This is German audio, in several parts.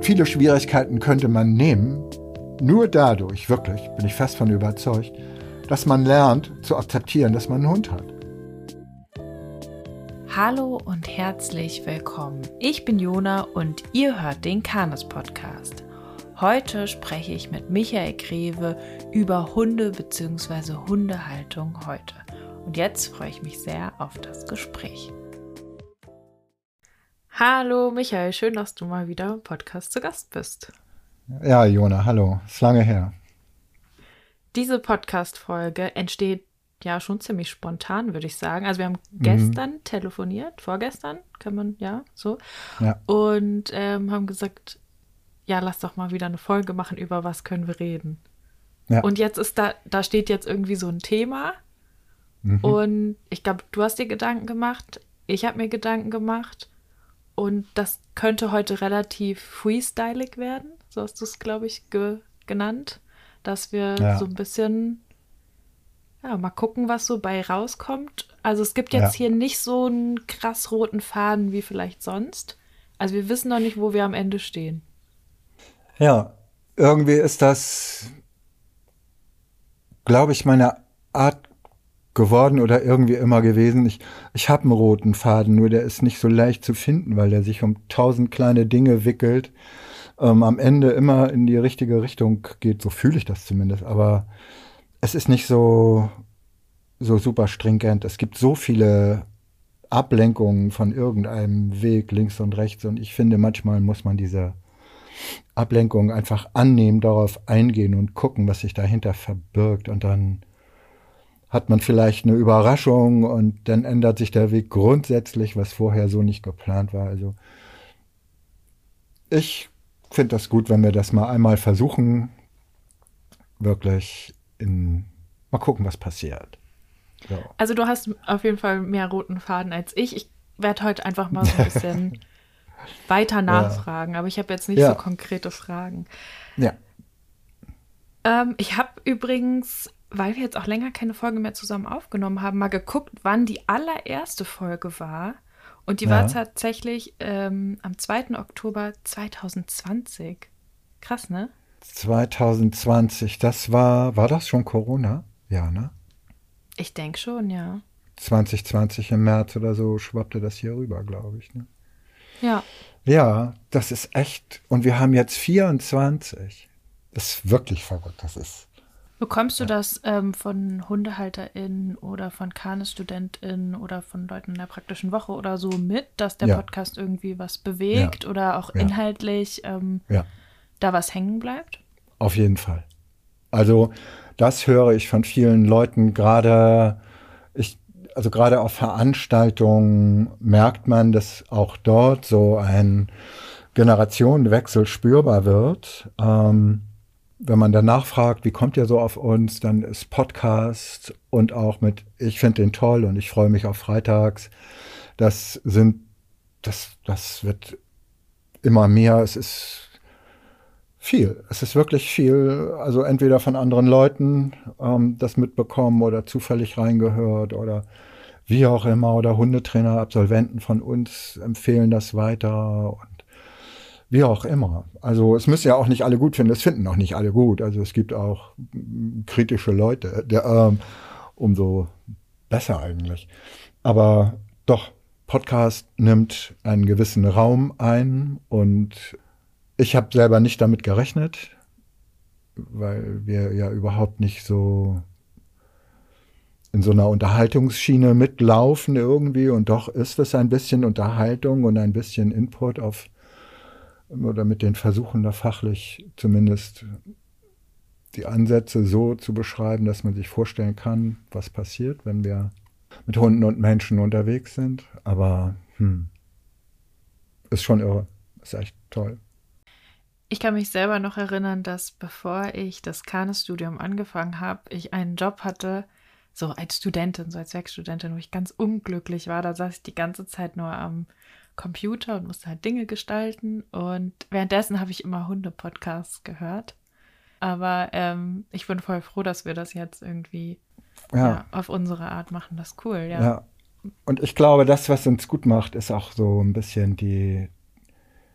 viele Schwierigkeiten könnte man nehmen, nur dadurch, wirklich, bin ich fest von überzeugt, dass man lernt zu akzeptieren, dass man einen Hund hat. Hallo und herzlich willkommen. Ich bin Jona und ihr hört den Canis Podcast. Heute spreche ich mit Michael Greve über Hunde bzw. Hundehaltung heute. Und jetzt freue ich mich sehr auf das Gespräch. Hallo Michael, schön, dass du mal wieder im Podcast zu Gast bist. Ja, Jona, hallo, ist lange her. Diese Podcast-Folge entsteht ja schon ziemlich spontan, würde ich sagen. Also wir haben gestern telefoniert, vorgestern, kann man, ja, so. Ja. Und haben gesagt, ja, lass doch mal wieder eine Folge machen, über was können wir reden. Ja. Und jetzt ist da steht jetzt irgendwie so ein Thema. Und ich glaube, du hast dir Gedanken gemacht, ich habe mir Gedanken gemacht. Und das könnte heute relativ freestylig werden, so hast du es, glaube ich, genannt. Dass wir so ein bisschen, ja, mal gucken, was so bei rauskommt. Also es gibt jetzt hier nicht so einen krass roten Faden wie vielleicht sonst. Also wir wissen noch nicht, wo wir am Ende stehen. Ja, irgendwie ist das, glaube ich, meine Art geworden oder irgendwie immer gewesen. Ich habe einen roten Faden, nur der ist nicht so leicht zu finden, weil der sich um 1000 kleine Dinge wickelt. Am Ende immer in die richtige Richtung geht, so fühle ich das zumindest. Aber es ist nicht so super stringent. Es gibt so viele Ablenkungen von irgendeinem Weg links und rechts und ich finde, manchmal muss man diese Ablenkung einfach annehmen, darauf eingehen und gucken, was sich dahinter verbirgt, und dann hat man vielleicht eine Überraschung und dann ändert sich der Weg grundsätzlich, was vorher so nicht geplant war. Also ich finde das gut, wenn wir das mal einmal versuchen, wirklich mal gucken, was passiert. So. Also du hast auf jeden Fall mehr roten Faden als ich. Ich werde heute einfach mal so ein bisschen weiter nachfragen, aber ich habe jetzt nicht so konkrete Fragen. Ja. Ich habe übrigens, weil wir jetzt auch länger keine Folge mehr zusammen aufgenommen haben, mal geguckt, wann die allererste Folge war. Und die war tatsächlich am 2. Oktober 2020. Krass, ne? 2020, das war das schon Corona? Ja, ne? Ich denke schon, ja. 2020 im März oder so schwappte das hier rüber, glaube ich. Ne? Ja. Ja, das ist echt. Und wir haben jetzt 24. Das ist wirklich verrückt, das ist. Bekommst du das von HundehalterInnen oder von Canis-StudentInnen oder von Leuten in der praktischen Woche oder so mit, dass der Podcast irgendwie was bewegt oder auch inhaltlich da was hängen bleibt? Auf jeden Fall. Also das höre ich von vielen Leuten, gerade auf Veranstaltungen merkt man, dass auch dort so ein Generationenwechsel spürbar wird. Wenn man danach fragt, wie kommt ihr so auf uns, dann ist Podcast und auch ich finde den toll und ich freue mich auf freitags. Das wird immer mehr. Es ist viel. Es ist wirklich viel. Also entweder von anderen Leuten das mitbekommen oder zufällig reingehört oder wie auch immer, oder Hundetrainer, Absolventen von uns empfehlen das weiter und wie auch immer. Also es müssen ja auch nicht alle gut finden, das finden auch nicht alle gut. Also es gibt auch kritische Leute, umso besser eigentlich. Aber doch, Podcast nimmt einen gewissen Raum ein und ich habe selber nicht damit gerechnet, weil wir ja überhaupt nicht so in so einer Unterhaltungsschiene mitlaufen irgendwie, und doch ist es ein bisschen Unterhaltung und ein bisschen Input oder mit den Versuchen da fachlich zumindest die Ansätze so zu beschreiben, dass man sich vorstellen kann, was passiert, wenn wir mit Hunden und Menschen unterwegs sind. Aber ist schon irre. Ist echt toll. Ich kann mich selber noch erinnern, dass bevor ich das Canis-Studium angefangen habe, ich einen Job hatte, so als Studentin, so als Werkstudentin, wo ich ganz unglücklich war. Da saß ich die ganze Zeit nur am Computer und musste halt Dinge gestalten. Und währenddessen habe ich immer Hunde-Podcasts gehört. Aber ich bin voll froh, dass wir das jetzt irgendwie auf unsere Art machen. Das ist cool, Ja, und ich glaube, das, was uns gut macht, ist auch so ein bisschen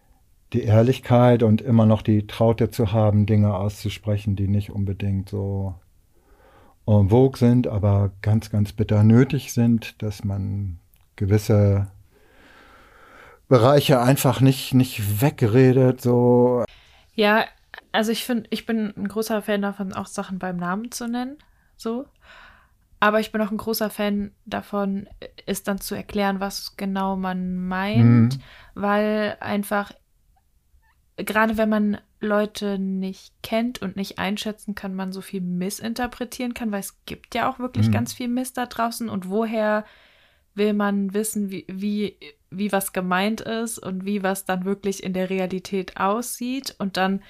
die Ehrlichkeit und immer noch die Traute zu haben, Dinge auszusprechen, die nicht unbedingt so en vogue sind, aber ganz, ganz bitter nötig sind, dass man gewisse Bereiche einfach nicht wegredet, so. Ja, also ich bin ein großer Fan davon, auch Sachen beim Namen zu nennen, so. Aber ich bin auch ein großer Fan davon, es dann zu erklären, was genau man meint, weil einfach, gerade wenn man Leute nicht kennt und nicht einschätzen kann, man so viel missinterpretieren kann, weil es gibt ja auch wirklich ganz viel Mist da draußen und woher will man wissen, wie was gemeint ist und wie was dann wirklich in der Realität aussieht und dann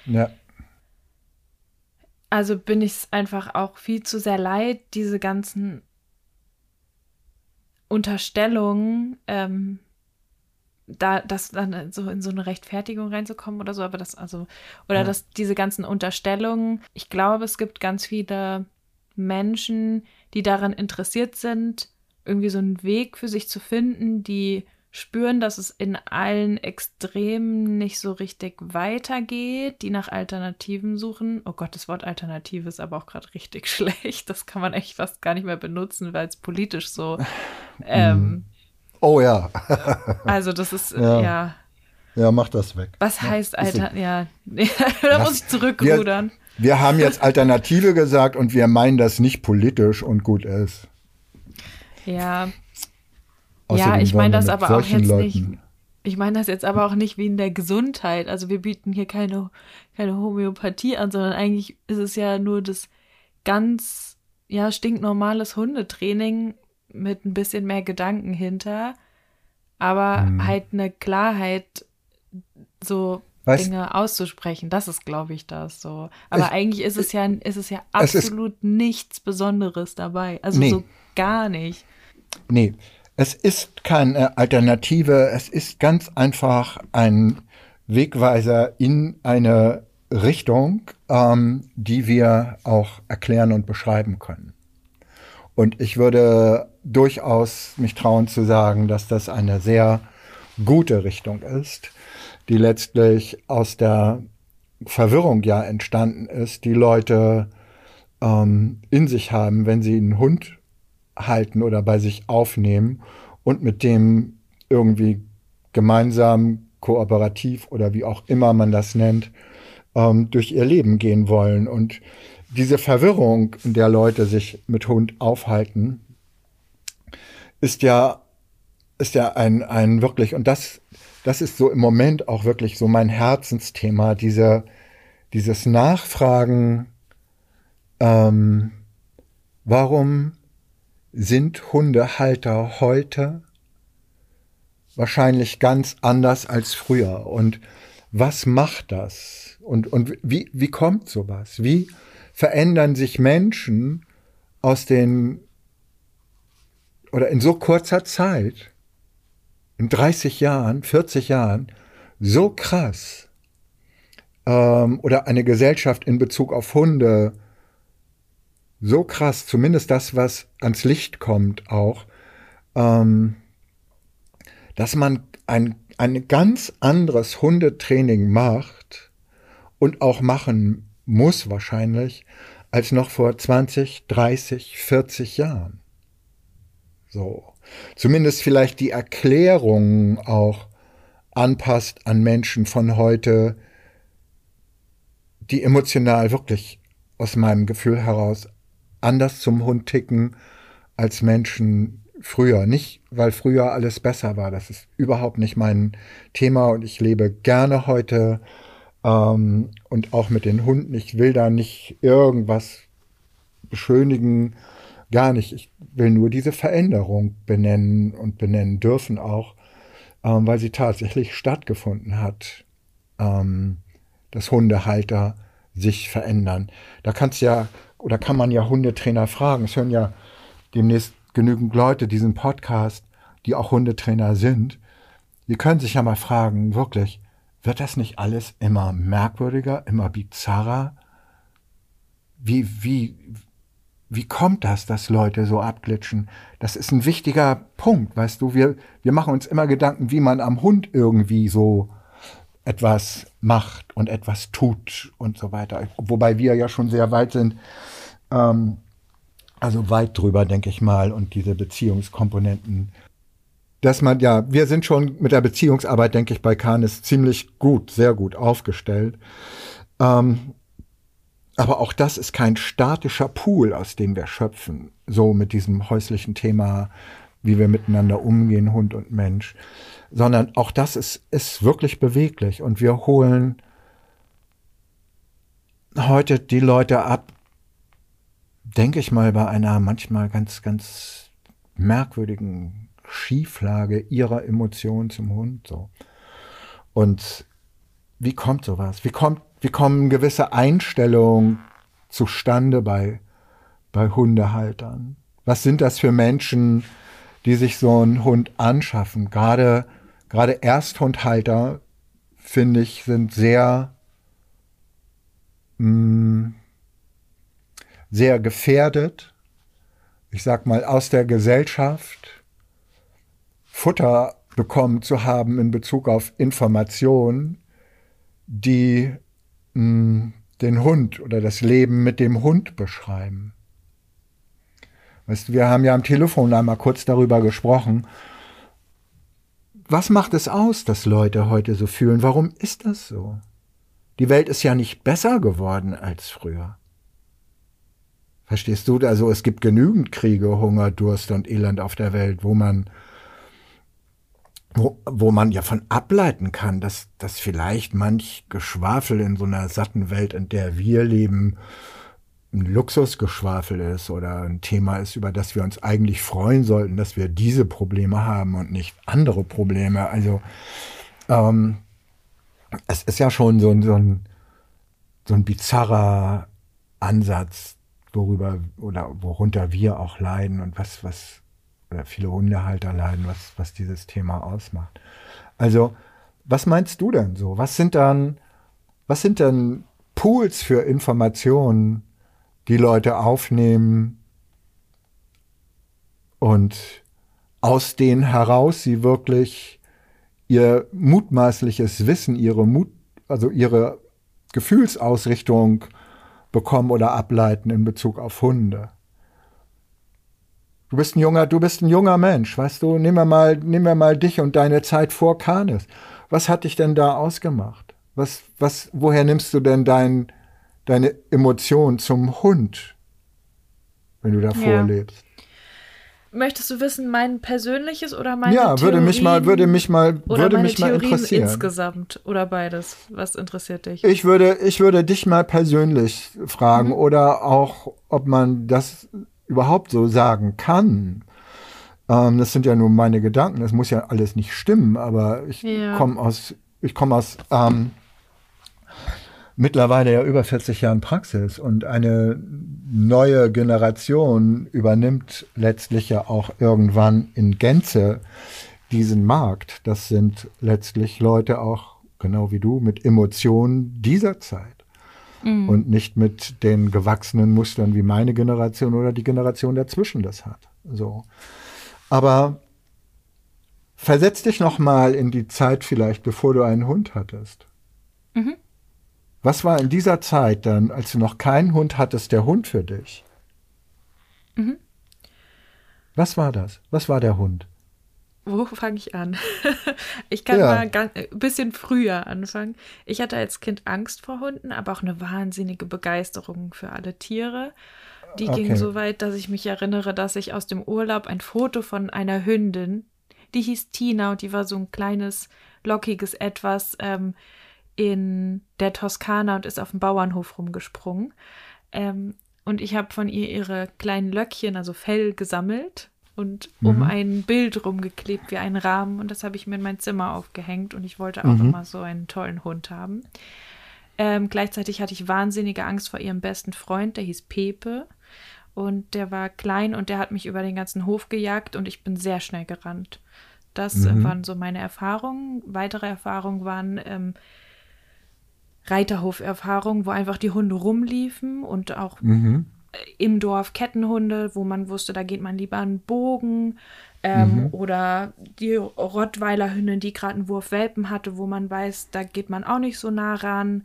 also bin ich es einfach auch viel zu sehr leid, diese ganzen Unterstellungen, das dann so in so eine Rechtfertigung reinzukommen oder so, aber dass diese ganzen Unterstellungen, ich glaube, es gibt ganz viele Menschen, die daran interessiert sind, irgendwie so einen Weg für sich zu finden, die spüren, dass es in allen Extremen nicht so richtig weitergeht, die nach Alternativen suchen. Oh Gott, das Wort Alternative ist aber auch gerade richtig schlecht. Das kann man echt fast gar nicht mehr benutzen, weil es politisch so oh ja. Also das ist, ja. Ja, mach das weg. Was heißt da muss ich zurückrudern. Wir haben jetzt Alternative gesagt und wir meinen das nicht politisch und gut ist. Ja. Außerdem ich meine das aber auch jetzt Leuten nicht. Ich meine das jetzt aber auch nicht wie in der Gesundheit. Also wir bieten hier keine Homöopathie an, sondern eigentlich ist es ja nur das ganz, stinknormales Hundetraining mit ein bisschen mehr Gedanken hinter. Aber halt eine Klarheit, so Dinge auszusprechen. Das ist, glaube ich, das so. Aber eigentlich ist es ja absolut nichts Besonderes dabei. Also so gar nicht. Nee. Es ist keine Alternative, es ist ganz einfach ein Wegweiser in eine Richtung, die wir auch erklären und beschreiben können. Und ich würde durchaus mich trauen zu sagen, dass das eine sehr gute Richtung ist, die letztlich aus der Verwirrung ja entstanden ist, die Leute in sich haben, wenn sie einen Hund halten oder bei sich aufnehmen und mit dem irgendwie gemeinsam, kooperativ oder wie auch immer man das nennt, durch ihr Leben gehen wollen. Und diese Verwirrung, in der Leute sich mit Hund aufhalten, ist ja ein wirklich, und das ist so im Moment auch wirklich so mein Herzensthema, dieses Nachfragen, warum sind Hundehalter heute wahrscheinlich ganz anders als früher? Und was macht das? Und wie kommt sowas? Wie verändern sich Menschen in so kurzer Zeit, in 30 Jahren, 40 Jahren, so krass? Oder eine Gesellschaft in Bezug auf Hunde, so krass, zumindest das, was ans Licht kommt auch, dass man ein ganz anderes Hundetraining macht und auch machen muss wahrscheinlich, als noch vor 20, 30, 40 Jahren. So. Zumindest vielleicht die Erklärung auch anpasst an Menschen von heute, die emotional wirklich aus meinem Gefühl heraus anders zum Hund ticken als Menschen früher. Nicht, weil früher alles besser war. Das ist überhaupt nicht mein Thema und ich lebe gerne heute und auch mit den Hunden. Ich will da nicht irgendwas beschönigen, gar nicht. Ich will nur diese Veränderung benennen und benennen dürfen auch, weil sie tatsächlich stattgefunden hat, dass Hundehalter sich verändern. Da kann man ja Hundetrainer fragen. Es hören ja demnächst genügend Leute diesen Podcast, die auch Hundetrainer sind. Die können sich ja mal fragen, wirklich, wird das nicht alles immer merkwürdiger, immer bizarrer? Wie kommt das, dass Leute so abglitschen? Das ist ein wichtiger Punkt, weißt du. Wir machen uns immer Gedanken, wie man am Hund irgendwie so etwas macht und etwas tut und so weiter. Wobei wir ja schon sehr weit sind, also weit drüber, denke ich mal, und diese Beziehungskomponenten, dass man, ja, wir sind schon mit der Beziehungsarbeit, denke ich, bei Canis ziemlich gut, sehr gut aufgestellt. Aber auch das ist kein statischer Pool, aus dem wir schöpfen, so mit diesem häuslichen Thema, wie wir miteinander umgehen, Hund und Mensch, sondern auch das ist wirklich beweglich und wir holen heute die Leute ab, denke ich mal, bei einer manchmal ganz, ganz merkwürdigen Schieflage ihrer Emotionen zum Hund. So. Und wie kommt sowas? Wie kommen gewisse Einstellungen zustande bei Hundehaltern? Was sind das für Menschen, die sich so einen Hund anschaffen? Gerade Ersthundhalter, finde ich, sind sehr gefährdet, ich sag mal, aus der Gesellschaft Futter bekommen zu haben in Bezug auf Informationen, die den Hund oder das Leben mit dem Hund beschreiben. Weißt du, wir haben ja am Telefon einmal kurz darüber gesprochen. Was macht es aus, dass Leute heute so fühlen? Warum ist das so? Die Welt ist ja nicht besser geworden als früher. Verstehst du? Also es gibt genügend Kriege, Hunger, Durst und Elend auf der Welt, wo man ja von ableiten kann, dass vielleicht manch Geschwafel in so einer satten Welt, in der wir leben, ein Luxusgeschwafel ist oder ein Thema ist, über das wir uns eigentlich freuen sollten, dass wir diese Probleme haben und nicht andere Probleme. Also es ist ja schon so ein bizarrer Ansatz, worunter wir auch leiden und was oder viele Hundehalter leiden, was dieses Thema ausmacht. Also, was meinst du denn so? Was sind denn Pools für Informationen, die Leute aufnehmen und aus denen heraus sie wirklich ihr mutmaßliches Wissen, ihre Gefühlsausrichtung bekommen oder ableiten in Bezug auf Hunde? Du bist ein junger Mensch, weißt du? Nehmen wir mal dich und deine Zeit vor Canis. Was hat dich denn da ausgemacht? Woher nimmst du denn deine Emotion zum Hund, wenn du davor lebst? Möchtest du wissen, mein persönliches oder meine Theorien? Ja, würde mich mal interessieren. Insgesamt oder beides? Was interessiert dich? Ich würde dich mal persönlich fragen oder auch, ob man das überhaupt so sagen kann. Das sind ja nur meine Gedanken. Das muss ja alles nicht stimmen, aber ich komme aus mittlerweile ja über 40 Jahren Praxis und eine neue Generation übernimmt letztlich ja auch irgendwann in Gänze diesen Markt. Das sind letztlich Leute auch, genau wie du, mit Emotionen dieser Zeit. Und nicht mit den gewachsenen Mustern, wie meine Generation oder die Generation dazwischen das hat. So. Aber versetz dich noch mal in die Zeit vielleicht, bevor du einen Hund hattest. Mhm. Was war in dieser Zeit dann, als du noch keinen Hund hattest, der Hund für dich? Mhm. Was war das? Was war der Hund? Wo fange ich an? Ich kann mal ein bisschen früher anfangen. Ich hatte als Kind Angst vor Hunden, aber auch eine wahnsinnige Begeisterung für alle Tiere. Die ging so weit, dass ich mich erinnere, dass ich aus dem Urlaub ein Foto von einer Hündin, die hieß Tina und die war so ein kleines, lockiges Etwas in der Toskana und ist auf dem Bauernhof rumgesprungen. Und ich habe von ihr ihre kleinen Löckchen, also Fell, gesammelt und um ein Bild rumgeklebt wie einen Rahmen. Und das habe ich mir in mein Zimmer aufgehängt und ich wollte auch immer so einen tollen Hund haben. Gleichzeitig hatte ich wahnsinnige Angst vor ihrem besten Freund, der hieß Pepe. Und der war klein und der hat mich über den ganzen Hof gejagt und ich bin sehr schnell gerannt. Das waren so meine Erfahrungen. Weitere Erfahrungen waren Reiterhoferfahrungen, wo einfach die Hunde rumliefen und auch im Dorf Kettenhunde, wo man wusste, da geht man lieber einen Bogen. Oder die Rottweiler-Hündin, die gerade einen Wurf Welpen hatte, wo man weiß, da geht man auch nicht so nah ran.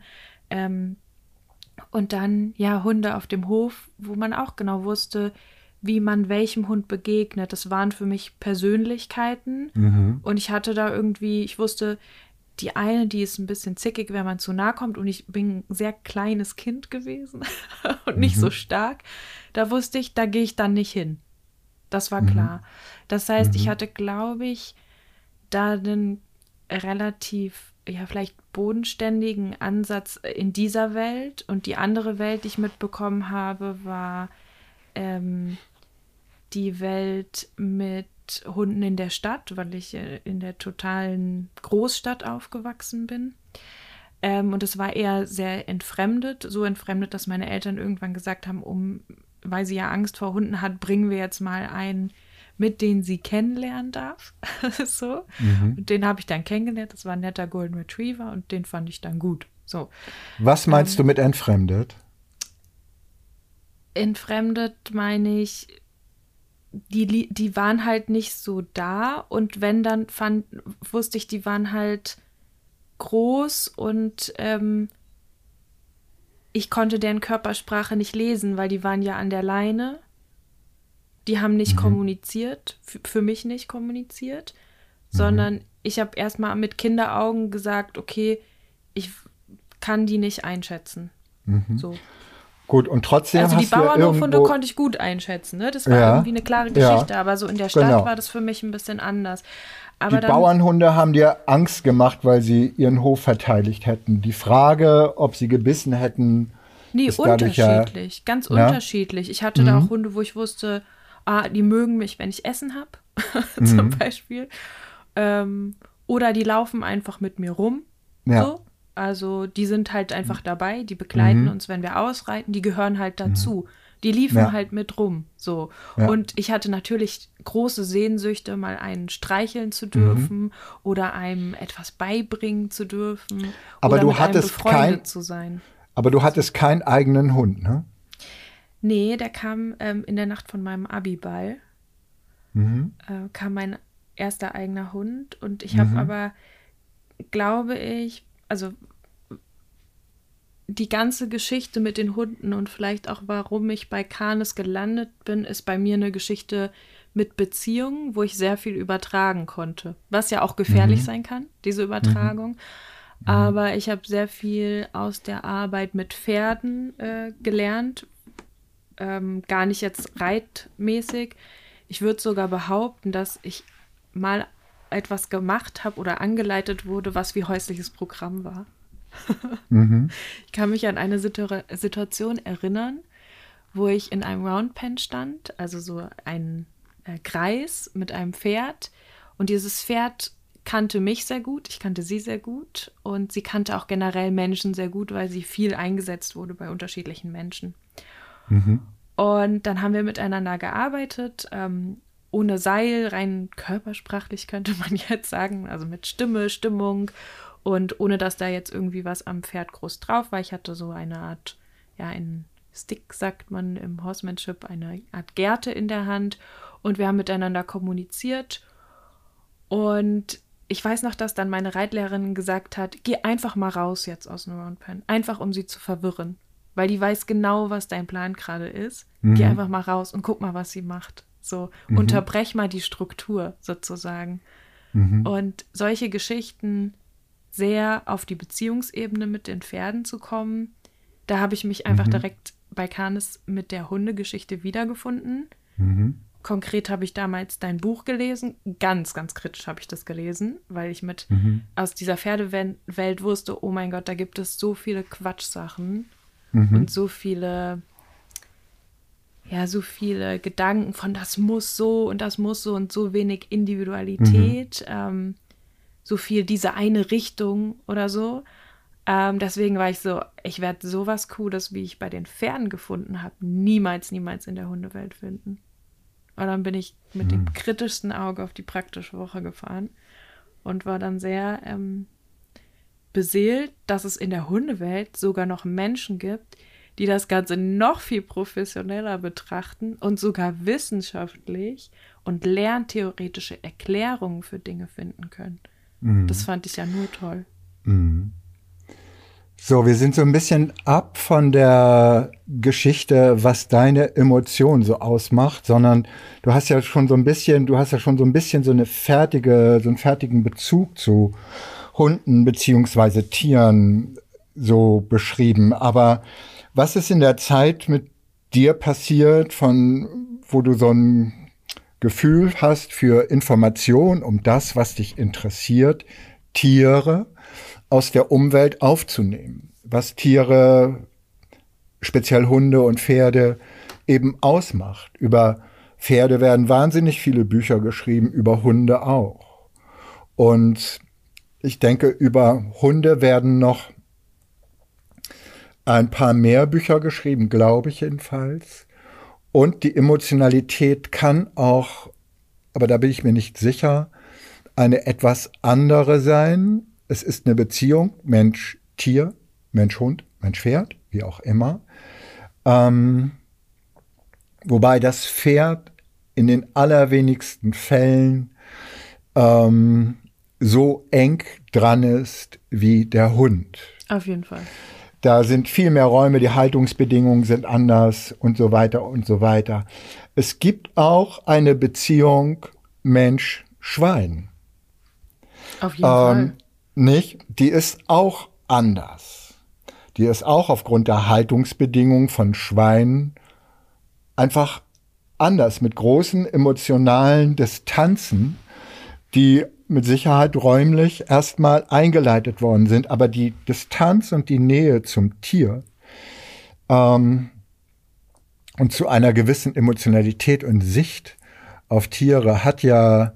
Und dann, ja, Hunde auf dem Hof, wo man auch genau wusste, wie man welchem Hund begegnet. Das waren für mich Persönlichkeiten. Und ich hatte da irgendwie, ich wusste, die eine, die ist ein bisschen zickig, wenn man zu nah kommt. Und ich bin ein sehr kleines Kind gewesen und nicht so stark. Da wusste ich, da gehe ich dann nicht hin. Das war klar. Das heißt, ich hatte, glaube ich, da einen relativ, ja, vielleicht bodenständigen Ansatz in dieser Welt. Und die andere Welt, die ich mitbekommen habe, war die Welt mit Hunden in der Stadt, weil ich in der totalen Großstadt aufgewachsen bin. Und es war eher sehr entfremdet, so entfremdet, dass meine Eltern irgendwann gesagt haben, weil sie ja Angst vor Hunden hat, bringen wir jetzt mal einen mit, den sie kennenlernen darf. So. Und den habe ich dann kennengelernt. Das war ein netter Golden Retriever und den fand ich dann gut. So. Was meinst du mit entfremdet? Entfremdet meine ich, die waren halt nicht so da und wenn, dann wusste ich, die waren halt groß und ich konnte deren Körpersprache nicht lesen, weil die waren ja an der Leine. Die haben nicht kommuniziert, für mich nicht kommuniziert, sondern ich habe erstmal mit Kinderaugen gesagt, okay, ich kann die nicht einschätzen. So. Gut, und trotzdem also die hast du ja Bauernhofhunde irgendwo... konnte ich gut einschätzen, ne? Das war irgendwie eine klare Geschichte, aber so in der Stadt war das für mich ein bisschen anders. Aber die Bauernhunde haben dir Angst gemacht, weil sie ihren Hof verteidigt hätten. Die Frage, ob sie gebissen hätten, ist unterschiedlich, ganz unterschiedlich. Ich hatte da auch Hunde, wo ich wusste, die mögen mich, wenn ich Essen habe, zum Beispiel. Oder die laufen einfach mit mir rum, so. Also die sind halt einfach dabei, die begleiten uns, wenn wir ausreiten, die gehören halt dazu. Die liefen halt mit rum, so. Und ich hatte natürlich große Sehnsüchte, mal einen streicheln zu dürfen oder einem etwas beibringen zu dürfen aber oder du mit einem hattest befreundet zu sein. Aber du hattest keinen eigenen Hund, ne? Nee, der kam in der Nacht von meinem Abiball, kam mein erster eigener Hund und ich habe aber, glaube ich, also die ganze Geschichte mit den Hunden und vielleicht auch, warum ich bei Canis gelandet bin, ist bei mir eine Geschichte mit Beziehungen, wo ich sehr viel übertragen konnte. Was ja auch gefährlich sein kann, diese Übertragung. Aber ich habe sehr viel aus der Arbeit mit Pferden gelernt. Gar nicht jetzt reitmäßig. Ich würde sogar behaupten, dass ich mal etwas gemacht habe oder angeleitet wurde, was wie häusliches Programm war. Ich kann mich an eine Situation erinnern, wo ich in einem Roundpen stand, also so ein Kreis mit einem Pferd. Und dieses Pferd kannte mich sehr gut, ich kannte sie sehr gut und sie kannte auch generell Menschen sehr gut, weil sie viel eingesetzt wurde bei unterschiedlichen Menschen. Und dann haben wir miteinander gearbeitet, ohne Seil, rein körpersprachlich könnte man jetzt sagen, also mit Stimme, Stimmung und ohne, dass da jetzt irgendwie was am Pferd groß drauf war. Ich hatte so eine Art, ja, einen Stick, sagt man im Horsemanship, eine Art Gerte in der Hand und wir haben miteinander kommuniziert und ich weiß noch, dass dann meine Reitlehrerin gesagt hat, geh einfach mal raus jetzt aus dem Roundpen, einfach um sie zu verwirren, weil die weiß genau, was dein Plan gerade ist. Geh einfach mal raus und guck mal, was sie macht. So, unterbrech mal die Struktur sozusagen. Und solche Geschichten sehr auf die Beziehungsebene mit den Pferden zu kommen, da habe ich mich einfach direkt bei Canis mit der Hundegeschichte wiedergefunden. Konkret habe ich damals dein Buch gelesen. Ganz, ganz kritisch habe ich das gelesen, weil ich aus dieser Pferdewelt wusste, oh mein Gott, da gibt es so viele Quatschsachen und so viele Gedanken von das muss so und so wenig Individualität, so viel diese eine Richtung oder so. Deswegen war ich so, ich werde sowas Cooles, wie ich bei den Pferden gefunden habe, niemals in der Hundewelt finden. Und dann bin ich mit dem kritischsten Auge auf die praktische Woche gefahren und war dann sehr beseelt, dass es in der Hundewelt sogar noch Menschen gibt, die das Ganze noch viel professioneller betrachten und sogar wissenschaftlich und lerntheoretische Erklärungen für Dinge finden können. Das fand ich ja nur toll. So, wir sind so ein bisschen ab von der Geschichte, was deine Emotion so ausmacht, sondern du hast ja schon so ein bisschen so einen fertigen Bezug zu Hunden beziehungsweise Tieren so beschrieben. Aber was ist in der Zeit mit dir passiert, wo du so ein Gefühl hast für Information um das, was dich interessiert, Tiere aus der Umwelt aufzunehmen, was Tiere, speziell Hunde und Pferde, eben ausmacht. Über Pferde werden wahnsinnig viele Bücher geschrieben, über Hunde auch. Und ich denke, über Hunde werden noch ein paar mehr Bücher geschrieben, glaube ich jedenfalls. Und die Emotionalität kann auch, aber da bin ich mir nicht sicher, eine etwas andere sein. Es ist eine Beziehung Mensch-Tier, Mensch-Hund, Mensch-Pferd, wie auch immer. Wobei das Pferd in den allerwenigsten Fällen so eng dran ist wie der Hund. Auf jeden Fall. Da sind viel mehr Räume, die Haltungsbedingungen sind anders und so weiter und so weiter. Es gibt auch eine Beziehung Mensch-Schwein. Auf jeden Fall. Nicht? Die ist auch anders. Die ist auch aufgrund der Haltungsbedingungen von Schweinen einfach anders, mit großen emotionalen Distanzen, die mit Sicherheit räumlich erstmal eingeleitet worden sind. Aber die Distanz und die Nähe zum Tier und zu einer gewissen Emotionalität und Sicht auf Tiere hat ja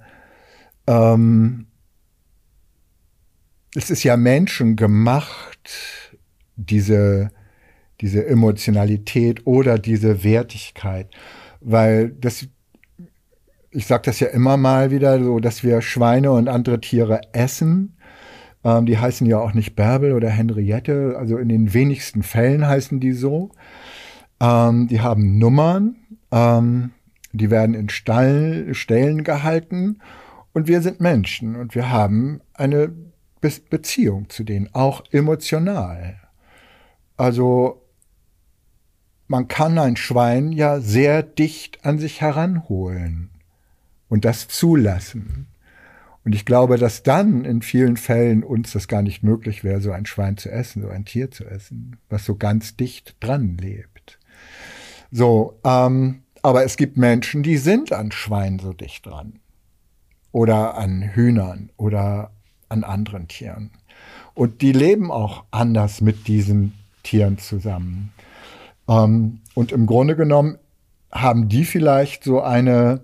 es ist ja menschengemacht, diese Emotionalität oder diese Wertigkeit, weil ich sage das ja immer mal wieder so, dass wir Schweine und andere Tiere essen. Die heißen ja auch nicht Bärbel oder Henriette, also in den wenigsten Fällen heißen die so. Die haben Nummern, die werden in Ställen gehalten und wir sind Menschen und wir haben eine Beziehung zu denen, auch emotional. Also man kann ein Schwein ja sehr dicht an sich heranholen und das zulassen. Und ich glaube, dass dann in vielen Fällen uns das gar nicht möglich wäre, so ein Schwein zu essen, so ein Tier zu essen, was so ganz dicht dran lebt. So, aber es gibt Menschen, die sind an Schweinen so dicht dran. Oder an Hühnern oder an anderen Tieren. Und die leben auch anders mit diesen Tieren zusammen. Und im Grunde genommen haben die vielleicht so eine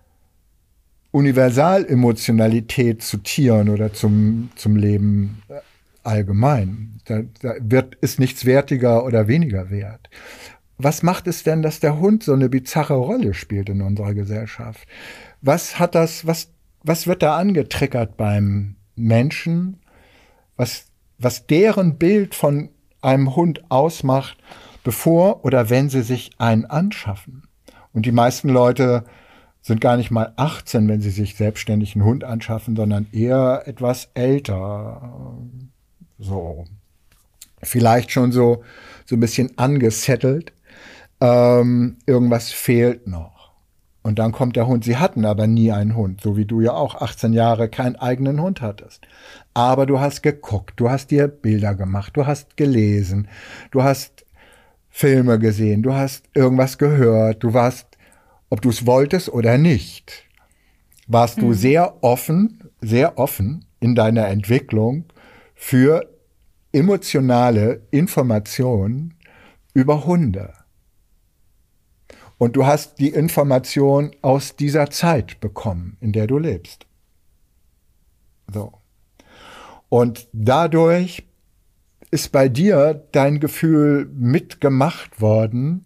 Universalemotionalität zu Tieren oder zum Leben allgemein. Da ist nichts wertiger oder weniger wert. Was macht es denn, dass der Hund so eine bizarre Rolle spielt in unserer Gesellschaft? Was wird da angetriggert beim Menschen, was deren Bild von einem Hund ausmacht, bevor oder wenn sie sich einen anschaffen? Und die meisten Leute sind gar nicht mal 18, wenn sie sich selbstständig einen Hund anschaffen, sondern eher etwas älter. So. Vielleicht schon so ein bisschen angesettelt. Irgendwas fehlt noch. Und dann kommt der Hund. Sie hatten aber nie einen Hund, so wie du ja auch 18 Jahre keinen eigenen Hund hattest. Aber du hast geguckt, du hast dir Bilder gemacht, du hast gelesen, du hast Filme gesehen, du hast irgendwas gehört, du warst, ob du es wolltest oder nicht, warst du sehr offen in deiner Entwicklung für emotionale Informationen über Hunde. Und du hast die Information aus dieser Zeit bekommen, in der du lebst. So. Und dadurch ist bei dir dein Gefühl mitgemacht worden,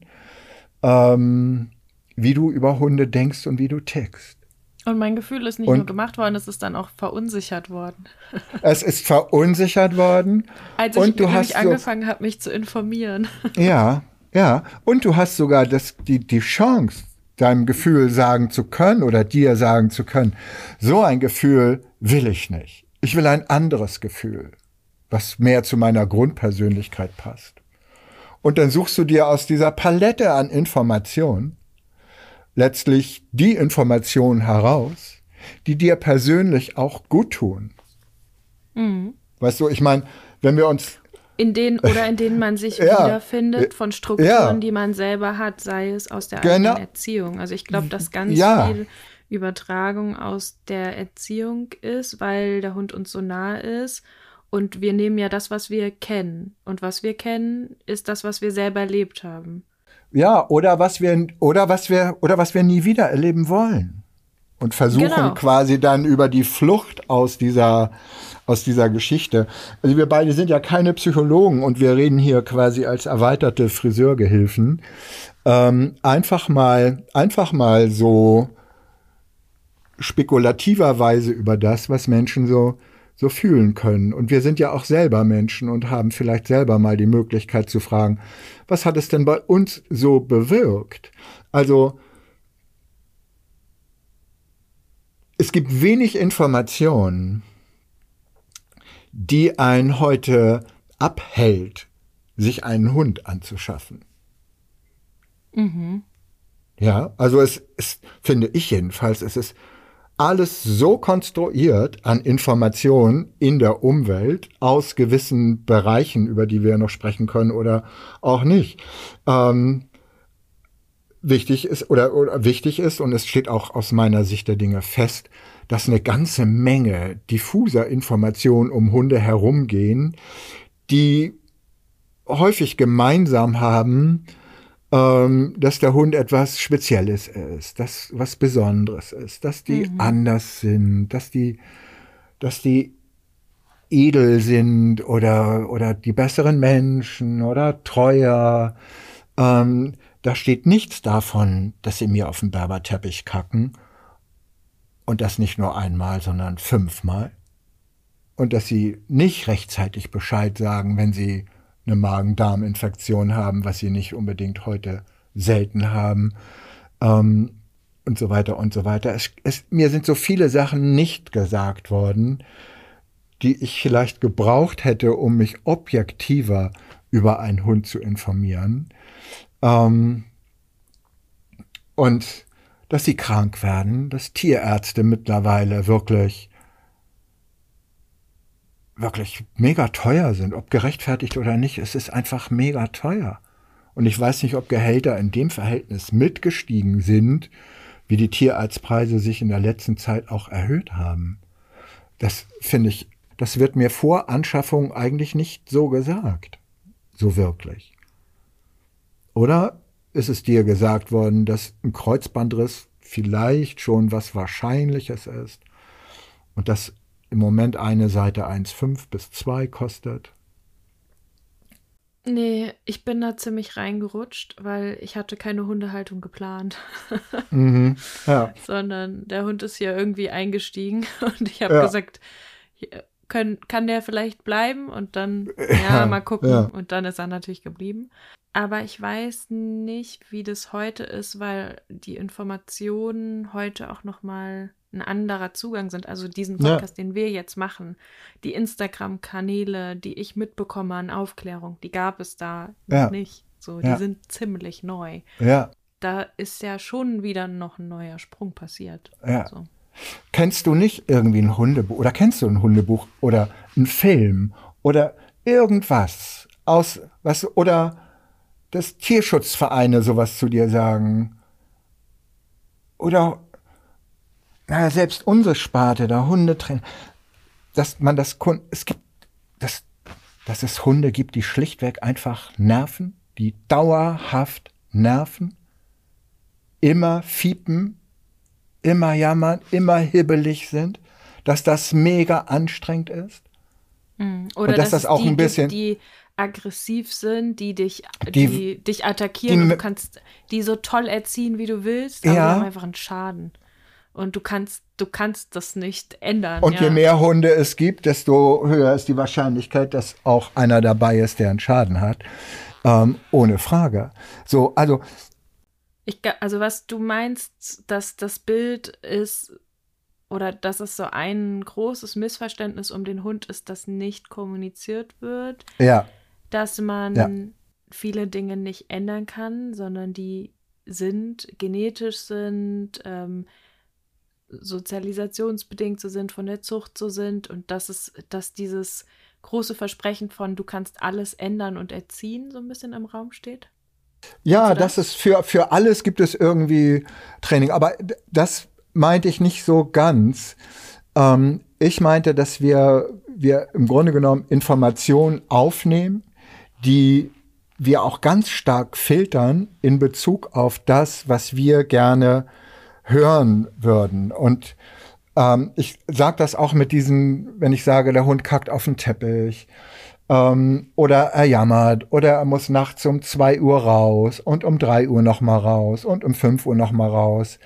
wie du über Hunde denkst und wie du tickst. Und mein Gefühl ist nicht nur gemacht worden, es ist dann auch verunsichert worden. Es ist verunsichert worden. Als ich nämlich angefangen habe, mich zu informieren. Ja, Ja, und du hast sogar die Chance, deinem Gefühl sagen zu können oder dir sagen zu können, so ein Gefühl will ich nicht. Ich will ein anderes Gefühl, was mehr zu meiner Grundpersönlichkeit passt. Und dann suchst du dir aus dieser Palette an Informationen letztlich die Informationen heraus, die dir persönlich auch gut tun. Mhm. Weißt du, ich meine, wenn wir uns in denen man sich wiederfindet von Strukturen, die man selber hat, sei es aus der eigenen Erziehung. Also ich glaube, dass ganz viel Übertragung aus der Erziehung ist, weil der Hund uns so nah ist. Und wir nehmen ja das, was wir kennen. Und was wir kennen, ist das, was wir selber erlebt haben. Ja, oder was wir nie wieder erleben wollen. Und versuchen quasi dann über die Flucht aus dieser Geschichte. Also wir beide sind ja keine Psychologen und wir reden hier quasi als erweiterte Friseurgehilfen. Einfach mal so spekulativerweise über das, was Menschen so fühlen können. Und wir sind ja auch selber Menschen und haben vielleicht selber mal die Möglichkeit zu fragen, was hat es denn bei uns so bewirkt? Also es gibt wenig Informationen, die einen heute abhält, sich einen Hund anzuschaffen. Mhm. Ja, also es finde ich jedenfalls, es ist alles so konstruiert an Informationen in der Umwelt aus gewissen Bereichen, über die wir noch sprechen können oder auch nicht. Wichtig ist, und es steht auch aus meiner Sicht der Dinge fest, dass eine ganze Menge diffuser Informationen um Hunde herumgehen, die häufig gemeinsam haben, dass der Hund etwas Spezielles ist, dass was Besonderes ist, dass die anders sind, dass die edel sind oder die besseren Menschen oder treuer. Da steht nichts davon, dass sie mir auf den Berberteppich kacken und das nicht nur einmal, sondern 5-mal. Und dass sie nicht rechtzeitig Bescheid sagen, wenn sie eine Magen-Darm-Infektion haben, was sie nicht unbedingt heute selten haben, und so weiter und so weiter. Mir sind so viele Sachen nicht gesagt worden, die ich vielleicht gebraucht hätte, um mich objektiver über einen Hund zu informieren. Und dass sie krank werden, dass Tierärzte mittlerweile wirklich mega teuer sind, ob gerechtfertigt oder nicht. Es ist einfach mega teuer. Und ich weiß nicht, ob Gehälter in dem Verhältnis mitgestiegen sind, wie die Tierarztpreise sich in der letzten Zeit auch erhöht haben. Das finde ich, das wird mir vor Anschaffung eigentlich nicht so gesagt. So wirklich. Oder ist es dir gesagt worden, dass ein Kreuzbandriss vielleicht schon was Wahrscheinliches ist und dass im Moment eine Seite 1,5 bis 2 kostet? Nee, ich bin da ziemlich reingerutscht, weil ich hatte keine Hundehaltung geplant. Ja. Sondern der Hund ist hier irgendwie eingestiegen und ich habe gesagt, kann der vielleicht bleiben? Und dann, mal gucken. Ja. Und dann ist er natürlich geblieben. Aber ich weiß nicht, wie das heute ist, weil die Informationen heute auch nochmal ein anderer Zugang sind. Also diesen Podcast, den wir jetzt machen, die Instagram-Kanäle, die ich mitbekomme an Aufklärung, die gab es da noch nicht. So, die sind ziemlich neu. Ja. Da ist ja schon wieder noch ein neuer Sprung passiert. Ja. So. Kennst du nicht irgendwie ein Hundebuch oder kennst du ein Hundebuch oder einen Film oder irgendwas oder dass Tierschutzvereine sowas zu dir sagen? Oder selbst unsere Sparte, der Hundetrainer, dass es Hunde gibt, die schlichtweg einfach nerven, die dauerhaft nerven, immer fiepen, immer jammern, immer hibbelig sind, dass das mega anstrengend ist. Oder und dass das auch ein bisschen die aggressiv sind, die dich attackieren und du kannst die so toll erziehen, wie du willst, aber die haben einfach einen Schaden. Und du kannst das nicht ändern. Und je mehr Hunde es gibt, desto höher ist die Wahrscheinlichkeit, dass auch einer dabei ist, der einen Schaden hat. Ohne Frage. So, also Also was du meinst, dass das Bild ist, oder dass es so ein großes Missverständnis um den Hund ist, das nicht kommuniziert wird, ja, dass man ja, viele Dinge nicht ändern kann, sondern die genetisch sind, sozialisationsbedingt so sind, von der Zucht so sind und dass dieses große Versprechen von du kannst alles ändern und erziehen so ein bisschen im Raum steht? ja, das ist für alles gibt es irgendwie Training, aber das meinte ich nicht so ganz. Ich meinte, dass wir im Grunde genommen Informationen aufnehmen, die wir auch ganz stark filtern in Bezug auf das, was wir gerne hören würden. Und ich sage das auch mit diesen, wenn ich sage, der Hund kackt auf den Teppich oder er jammert oder er muss nachts um 2 Uhr raus und um 3 Uhr noch mal raus und um 5 Uhr noch mal raus.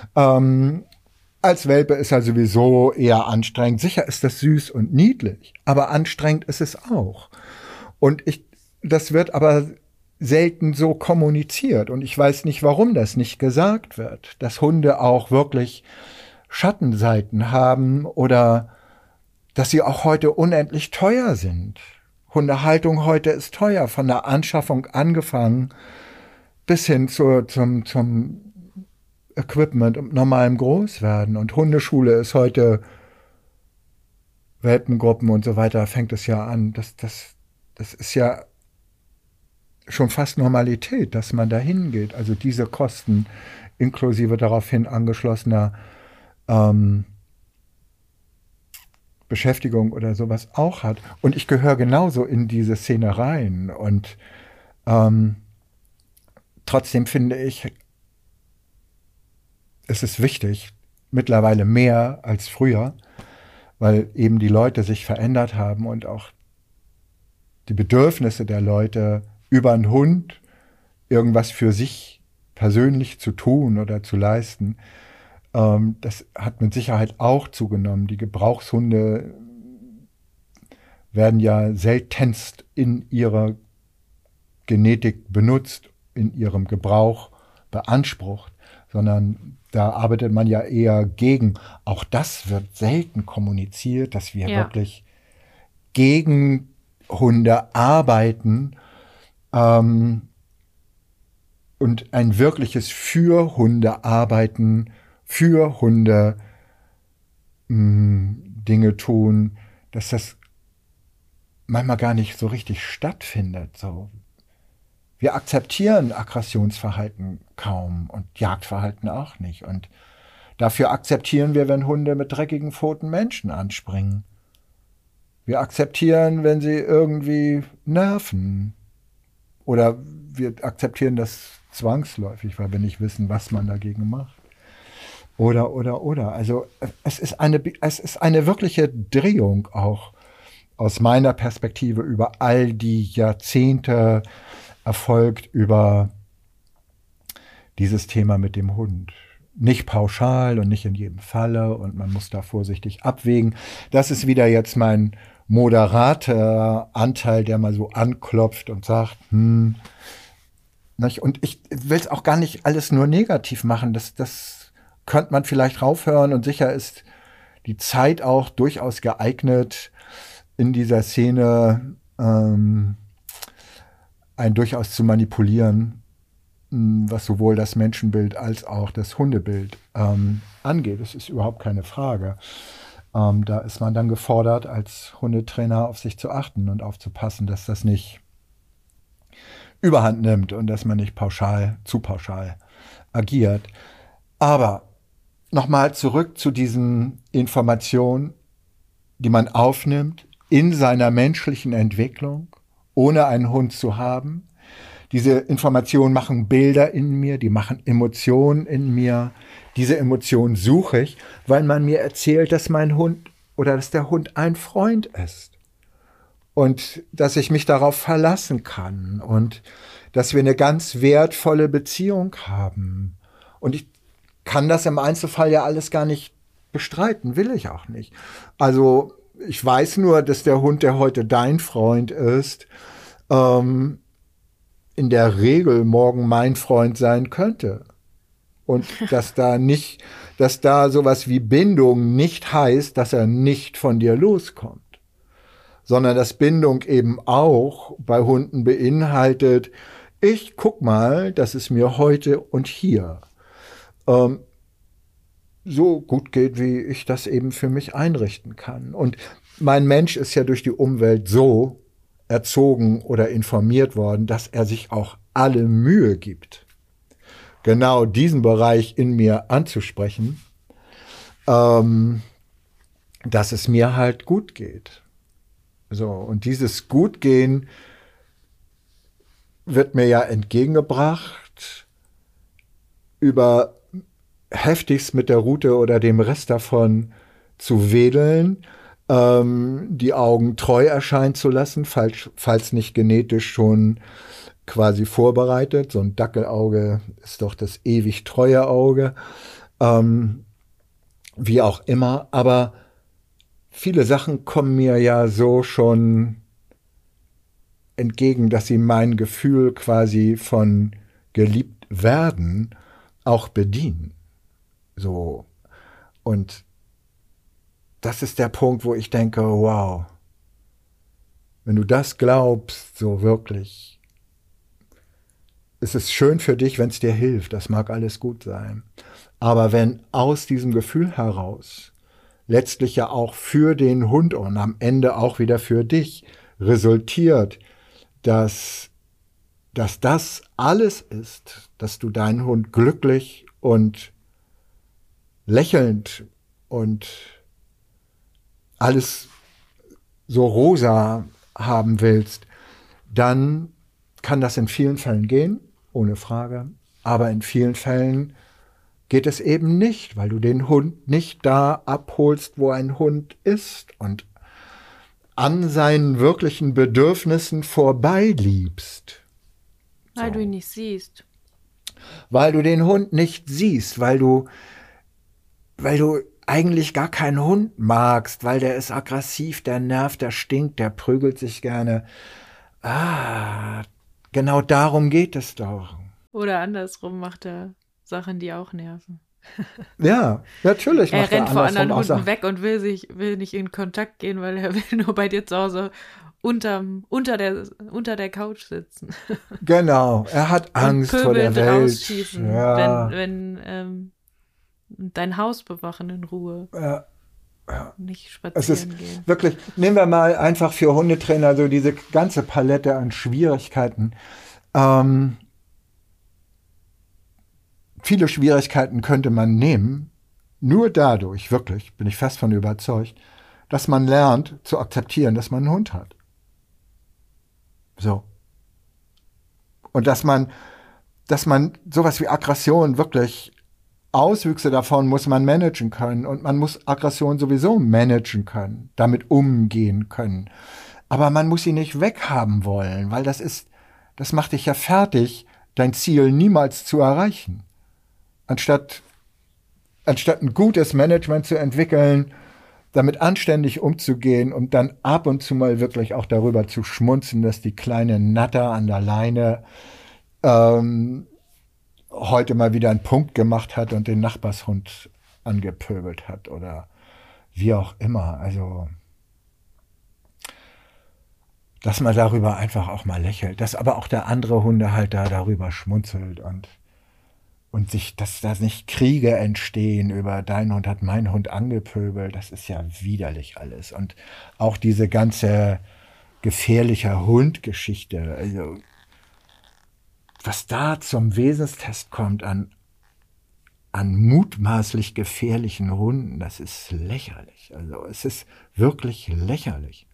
Als Welpe ist er sowieso eher anstrengend. Sicher ist das süß und niedlich, aber anstrengend ist es auch. Und das wird aber selten so kommuniziert. Und ich weiß nicht, warum das nicht gesagt wird, dass Hunde auch wirklich Schattenseiten haben oder dass sie auch heute unendlich teuer sind. Hundehaltung heute ist teuer, von der Anschaffung angefangen bis hin zum Equipment und normalem Großwerden. Und Hundeschule ist heute, Welpengruppen und so weiter, fängt es ja an. Das ist ja schon fast Normalität, dass man da hingeht. Also diese Kosten inklusive daraufhin angeschlossener Beschäftigung oder sowas auch hat. Und ich gehöre genauso in diese Szene rein. Und trotzdem finde ich, es ist wichtig, mittlerweile mehr als früher, weil eben die Leute sich verändert haben und auch die Bedürfnisse der Leute über einen Hund irgendwas für sich persönlich zu tun oder zu leisten, das hat mit Sicherheit auch zugenommen. Die Gebrauchshunde werden ja seltenst in ihrer Genetik benutzt, in ihrem Gebrauch beansprucht, sondern da arbeitet man ja eher gegen. Auch das wird selten kommuniziert, dass wir wirklich gegen Hunde arbeiten und ein wirkliches für Hunde arbeiten, für Hunde Dinge tun, dass das manchmal gar nicht so richtig stattfindet. So. Wir akzeptieren Aggressionsverhalten kaum und Jagdverhalten auch nicht. Und dafür akzeptieren wir, wenn Hunde mit dreckigen Pfoten Menschen anspringen. Wir akzeptieren, wenn sie irgendwie nerven. Oder wir akzeptieren das zwangsläufig, weil wir nicht wissen, was man dagegen macht. Oder. Also es ist eine wirkliche Drehung auch aus meiner Perspektive über all die Jahrzehnte erfolgt über dieses Thema mit dem Hund. Nicht pauschal und nicht in jedem Falle und man muss da vorsichtig abwägen. Das ist wieder jetzt mein moderater Anteil, der mal so anklopft und sagt, nicht? Und ich will es auch gar nicht alles nur negativ machen. Das könnte man vielleicht raufhören und sicher ist die Zeit auch durchaus geeignet, in dieser Szene einen durchaus zu manipulieren, was sowohl das Menschenbild als auch das Hundebild angeht. Das ist überhaupt keine Frage. Da ist man dann gefordert, als Hundetrainer auf sich zu achten und aufzupassen, dass das nicht Überhand nimmt und dass man nicht zu pauschal agiert. Aber nochmal zurück zu diesen Informationen, die man aufnimmt in seiner menschlichen Entwicklung, ohne einen Hund zu haben. Diese Informationen machen Bilder in mir, die machen Emotionen in mir. Diese Emotionen suche ich, weil man mir erzählt, dass mein Hund oder dass der Hund ein Freund ist. Und dass ich mich darauf verlassen kann und dass wir eine ganz wertvolle Beziehung haben. Und ich kann das im Einzelfall ja alles gar nicht bestreiten, will ich auch nicht. Also ich weiß nur, dass der Hund, der heute dein Freund ist, in der Regel morgen mein Freund sein könnte. Und dass da sowas wie Bindung nicht heißt, dass er nicht von dir loskommt. Sondern dass Bindung eben auch bei Hunden beinhaltet, ich guck mal, dass es mir heute und hier so gut geht, wie ich das eben für mich einrichten kann. Und mein Mensch ist ja durch die Umwelt so erzogen oder informiert worden, dass er sich auch alle Mühe gibt, genau diesen Bereich in mir anzusprechen, dass es mir halt gut geht. So, und dieses Gutgehen wird mir ja entgegengebracht über heftigst mit der Rute oder dem Rest davon zu wedeln, die Augen treu erscheinen zu lassen, falls nicht genetisch schon quasi vorbereitet. So ein Dackelauge ist doch das ewig treue Auge, wie auch immer. Aber viele Sachen kommen mir ja so schon entgegen, dass sie mein Gefühl quasi von geliebt werden auch bedienen. So. Und das ist der Punkt, wo ich denke, wow, wenn du das glaubst, so wirklich, es ist schön für dich, wenn es dir hilft, das mag alles gut sein. Aber wenn aus diesem Gefühl heraus letztlich ja auch für den Hund und am Ende auch wieder für dich resultiert, dass das alles ist, dass du deinen Hund glücklich und lächelnd und alles so rosa haben willst, dann kann das in vielen Fällen gehen, ohne Frage. Aber in vielen Fällen geht es eben nicht, weil du den Hund nicht da abholst, wo ein Hund ist und an seinen wirklichen Bedürfnissen vorbeiliebst. Weil du ihn nicht siehst. Weil du den Hund nicht siehst, weil du eigentlich gar keinen Hund magst, weil der ist aggressiv, der nervt, der stinkt, der prügelt sich gerne. Genau darum geht es doch. Oder andersrum macht er Sachen, die auch nerven. Ja, natürlich. Er rennt vor anderen Hunden weg und will nicht in Kontakt gehen, weil er will nur bei dir zu Hause unter der Couch sitzen. Genau, er hat Angst vor der Welt. Rausschießen, ja. wenn dein Haus bewachen in Ruhe. Ja. Nicht spazieren es ist gehen. Wirklich, nehmen wir mal einfach für Hundetrainer so diese ganze Palette an Schwierigkeiten. Viele Schwierigkeiten könnte man nehmen, nur dadurch, wirklich, bin ich fest von überzeugt, dass man lernt zu akzeptieren, dass man einen Hund hat. So. Und dass man sowas wie Aggression wirklich, Auswüchse davon muss man managen können und man muss Aggression sowieso managen können, damit umgehen können. Aber man muss sie nicht weghaben wollen, weil das macht dich ja fertig, dein Ziel niemals zu erreichen. Anstatt ein gutes Management zu entwickeln, damit anständig umzugehen und dann ab und zu mal wirklich auch darüber zu schmunzen, dass die kleine Natter an der Leine heute mal wieder einen Punkt gemacht hat und den Nachbarshund angepöbelt hat oder wie auch immer. Also, dass man darüber einfach auch mal lächelt, dass aber auch der andere Hundehalter darüber schmunzelt und sich, dass da nicht Kriege entstehen über dein Hund hat meinen Hund angepöbelt, das ist ja widerlich alles. Und auch diese ganze gefährliche Hund-Geschichte, also was da zum Wesenstest kommt an mutmaßlich gefährlichen Hunden, das ist lächerlich. Also es ist wirklich lächerlich.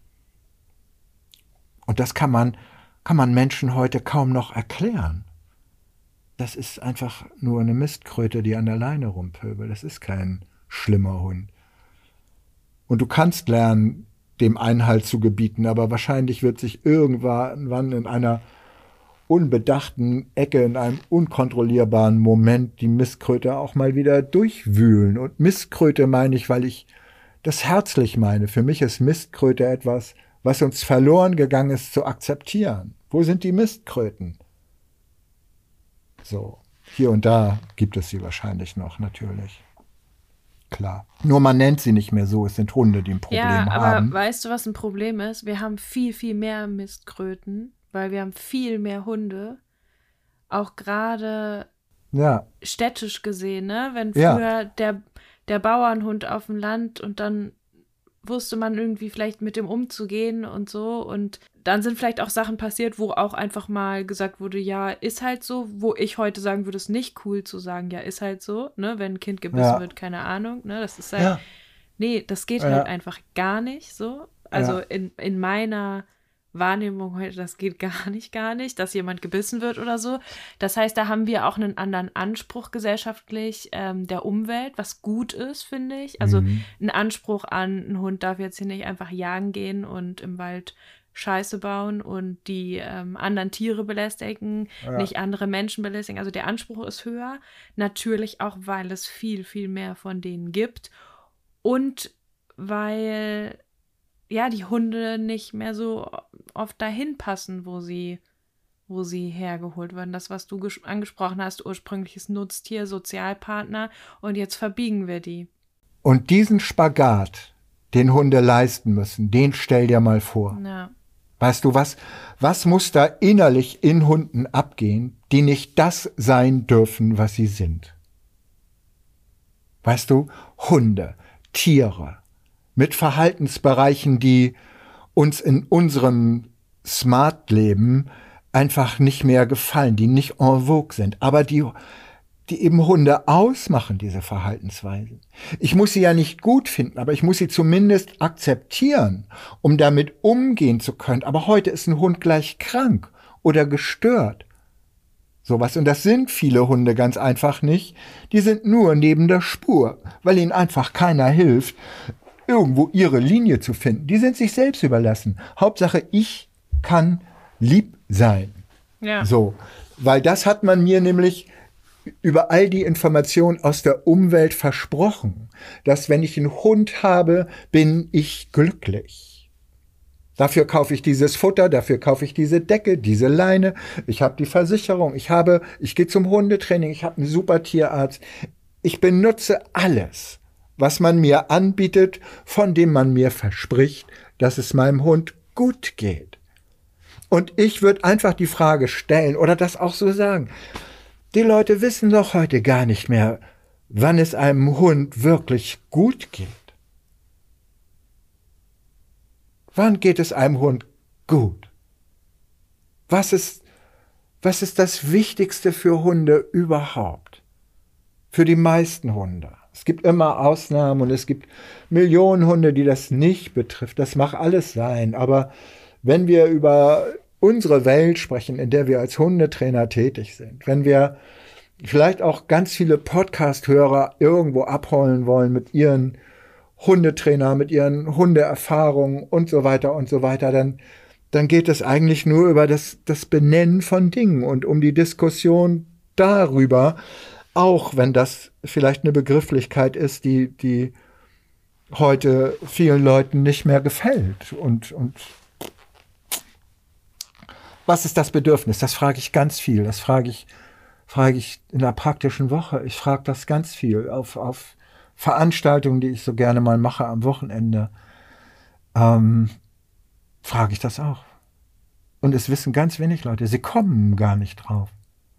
Und das kann man Menschen heute kaum noch erklären. Das ist einfach nur eine Mistkröte, die an der Leine rumpöbelt. Das ist kein schlimmer Hund. Und du kannst lernen, dem Einhalt zu gebieten, aber wahrscheinlich wird sich irgendwann in einer unbedachten Ecke, in einem unkontrollierbaren Moment die Mistkröte auch mal wieder durchwühlen. Und Mistkröte meine ich, weil ich das herzlich meine. Für mich ist Mistkröte etwas, was uns verloren gegangen ist, zu akzeptieren. Wo sind die Mistkröten? So, hier und da gibt es sie wahrscheinlich noch, natürlich. Klar. Nur man nennt sie nicht mehr so, es sind Hunde, die ein Problem haben. Ja, aber weißt du, was ein Problem ist? Wir haben viel, viel mehr Mistkröten, weil wir haben viel mehr Hunde. Auch gerade städtisch gesehen, ne? Wenn früher der Bauernhund auf dem Land und dann wusste man irgendwie vielleicht mit dem umzugehen und so. Und dann sind vielleicht auch Sachen passiert, wo auch einfach mal gesagt wurde, ja, ist halt so, wo ich heute sagen würde, es ist nicht cool zu sagen, ja, ist halt so, ne, wenn ein Kind gebissen wird, keine Ahnung, ne, das ist halt, nee, das geht halt einfach gar nicht so. Also in meiner Wahrnehmung heute, das geht gar nicht, dass jemand gebissen wird oder so. Das heißt, da haben wir auch einen anderen Anspruch gesellschaftlich der Umwelt, was gut ist, finde ich. Also ein Anspruch an, ein Hund darf jetzt hier nicht einfach jagen gehen und im Wald Scheiße bauen und die anderen Tiere belästigen, nicht andere Menschen belästigen. Also der Anspruch ist höher. Natürlich auch, weil es viel, viel mehr von denen gibt und weil die Hunde nicht mehr so oft dahin passen, wo sie hergeholt werden. Das, was du angesprochen hast, ursprüngliches Nutztier, Sozialpartner und jetzt verbiegen wir die. Und diesen Spagat, den Hunde leisten müssen, den stell dir mal vor. Ja. Weißt du, was muss da innerlich in Hunden abgehen, die nicht das sein dürfen, was sie sind? Weißt du, Hunde, Tiere, mit Verhaltensbereichen, die uns in unserem Smart-Leben einfach nicht mehr gefallen, die nicht en vogue sind, aber die eben Hunde ausmachen, diese Verhaltensweisen. Ich muss sie ja nicht gut finden, aber ich muss sie zumindest akzeptieren, um damit umgehen zu können. Aber heute ist ein Hund gleich krank oder gestört. Sowas. Und das sind viele Hunde ganz einfach nicht. Die sind nur neben der Spur, weil ihnen einfach keiner hilft, irgendwo ihre Linie zu finden. Die sind sich selbst überlassen. Hauptsache, ich kann lieb sein. Ja. So, weil das hat man mir nämlich über all die Informationen aus der Umwelt versprochen, dass wenn ich einen Hund habe, bin ich glücklich. Dafür kaufe ich dieses Futter, dafür kaufe ich diese Decke, diese Leine, ich habe die Versicherung, ich gehe zum Hundetraining, ich habe einen super Tierarzt. Ich benutze alles, was man mir anbietet, von dem man mir verspricht, dass es meinem Hund gut geht. Und ich würde einfach die Frage stellen oder das auch so sagen. Die Leute wissen doch heute gar nicht mehr, wann es einem Hund wirklich gut geht. Wann geht es einem Hund gut? Was ist das Wichtigste für Hunde überhaupt? Für die meisten Hunde. Es gibt immer Ausnahmen und es gibt Millionen Hunde, die das nicht betrifft. Das mag alles sein. Aber wenn wir über unsere Welt sprechen, in der wir als Hundetrainer tätig sind, wenn wir vielleicht auch ganz viele Podcast-Hörer irgendwo abholen wollen mit ihren Hundetrainer, mit ihren Hundeerfahrungen und so weiter, dann geht es eigentlich nur über das Benennen von Dingen und um die Diskussion darüber, auch wenn das vielleicht eine Begrifflichkeit ist, die heute vielen Leuten nicht mehr gefällt. Und was ist das Bedürfnis? Das frage ich ganz viel. Das frage ich in der praktischen Woche. Ich frage das ganz viel auf Veranstaltungen, die ich so gerne mal mache am Wochenende. Frage ich das auch. Und es wissen ganz wenig Leute. Sie kommen gar nicht drauf.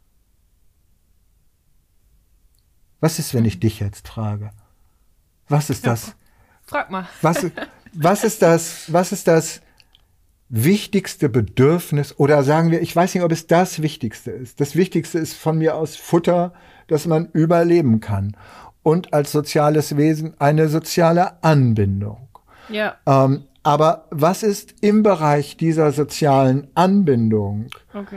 Was ist, wenn ich dich jetzt frage? Was ist das? Frag mal. Was ist das wichtigste Bedürfnis? Oder sagen wir, ich weiß nicht, ob es das Wichtigste ist. Das Wichtigste ist von mir aus Futter, dass man überleben kann. Und als soziales Wesen eine soziale Anbindung. Ja. Aber was ist im Bereich dieser sozialen Anbindung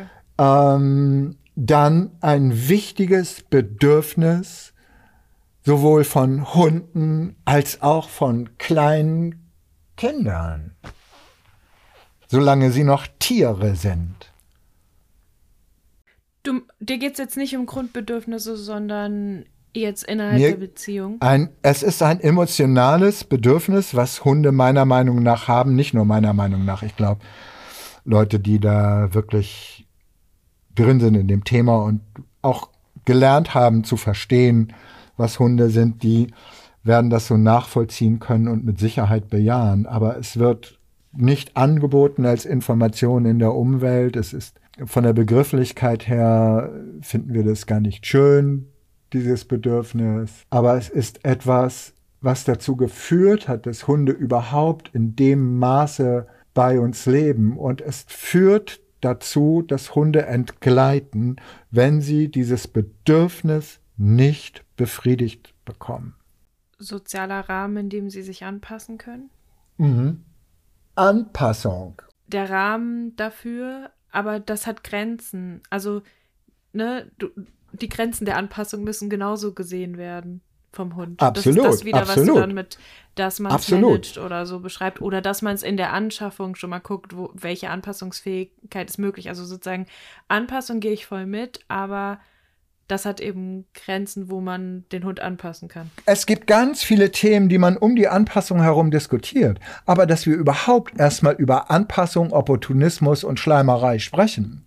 dann ein wichtiges Bedürfnis sowohl von Hunden als auch von kleinen Kindern, solange sie noch Tiere sind? Dir geht es jetzt nicht um Grundbedürfnisse, sondern Jetzt innerhalb der Beziehung? Es ist ein emotionales Bedürfnis, was Hunde meiner Meinung nach haben, nicht nur meiner Meinung nach. Ich glaube, Leute, die da wirklich drin sind in dem Thema und auch gelernt haben zu verstehen, was Hunde sind, die werden das so nachvollziehen können und mit Sicherheit bejahen. Aber es wird nicht angeboten als Information in der Umwelt. Es ist von der Begrifflichkeit her, finden wir das gar nicht schön, dieses Bedürfnis. Aber es ist etwas, was dazu geführt hat, dass Hunde überhaupt in dem Maße bei uns leben. Und es führt dazu, dass Hunde entgleiten, wenn sie dieses Bedürfnis nicht befriedigt bekommen. Sozialer Rahmen, in dem sie sich anpassen können? Mhm. Anpassung. Der Rahmen dafür, aber das hat Grenzen. Also, die Grenzen der Anpassung müssen genauso gesehen werden vom Hund. Absolut, das ist das wieder, absolut. was du dann mit, dass man es managt oder so beschreibt. Oder dass man es in der Anschaffung schon mal guckt, welche Anpassungsfähigkeit ist möglich. Also sozusagen Anpassung gehe ich voll mit, aber das hat eben Grenzen, wo man den Hund anpassen kann. Es gibt ganz viele Themen, die man um die Anpassung herum diskutiert. Aber dass wir überhaupt erstmal über Anpassung, Opportunismus und Schleimerei sprechen,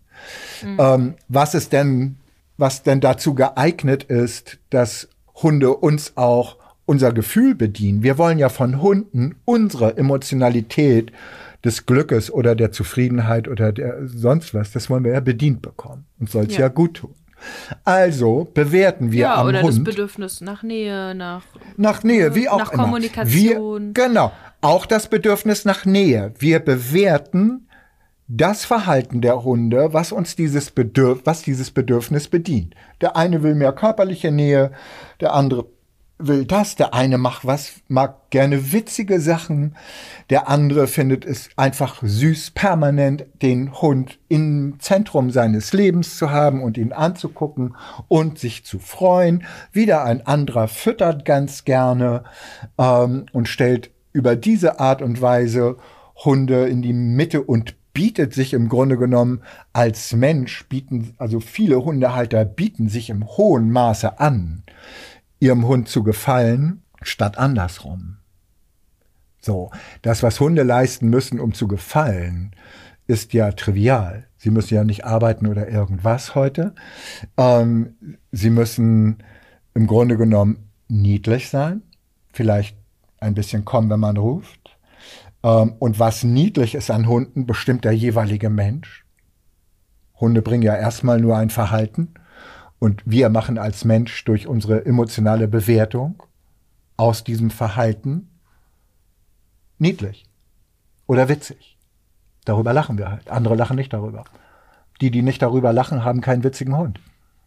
was denn dazu geeignet ist, dass Hunde uns auch unser Gefühl bedienen. Wir wollen ja von Hunden unsere Emotionalität des Glückes oder der Zufriedenheit oder der sonst was, das wollen wir ja bedient bekommen und soll es ja gut tun. Also bewerten wir am Hund. Ja, oder das Bedürfnis nach Nähe, nach Nähe, wie auch nach immer. Kommunikation. Genau, auch das Bedürfnis nach Nähe. Wir bewerten das Verhalten der Hunde, was dieses Bedürfnis bedient. Der eine will mehr körperliche Nähe, der andere will das, der eine mag gerne witzige Sachen, der andere findet es einfach süß, permanent den Hund im Zentrum seines Lebens zu haben und ihn anzugucken und sich zu freuen. Wieder ein anderer füttert ganz gerne und stellt über diese Art und Weise Hunde in die Mitte und bietet sich im Grunde genommen als Mensch, also viele Hundehalter bieten sich im hohen Maße an, ihrem Hund zu gefallen, statt andersrum. So, das, was Hunde leisten müssen, um zu gefallen, ist ja trivial. Sie müssen ja nicht arbeiten oder irgendwas heute. Sie müssen im Grunde genommen niedlich sein, vielleicht ein bisschen kommen, wenn man ruft. Und was niedlich ist an Hunden, bestimmt der jeweilige Mensch. Hunde bringen ja erstmal nur ein Verhalten. Und wir machen als Mensch durch unsere emotionale Bewertung aus diesem Verhalten niedlich oder witzig. Darüber lachen wir halt. Andere lachen nicht darüber. Die nicht darüber lachen, haben keinen witzigen Hund.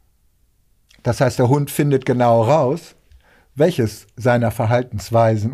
Das heißt, der Hund findet genau raus, welche seiner Verhaltensweisen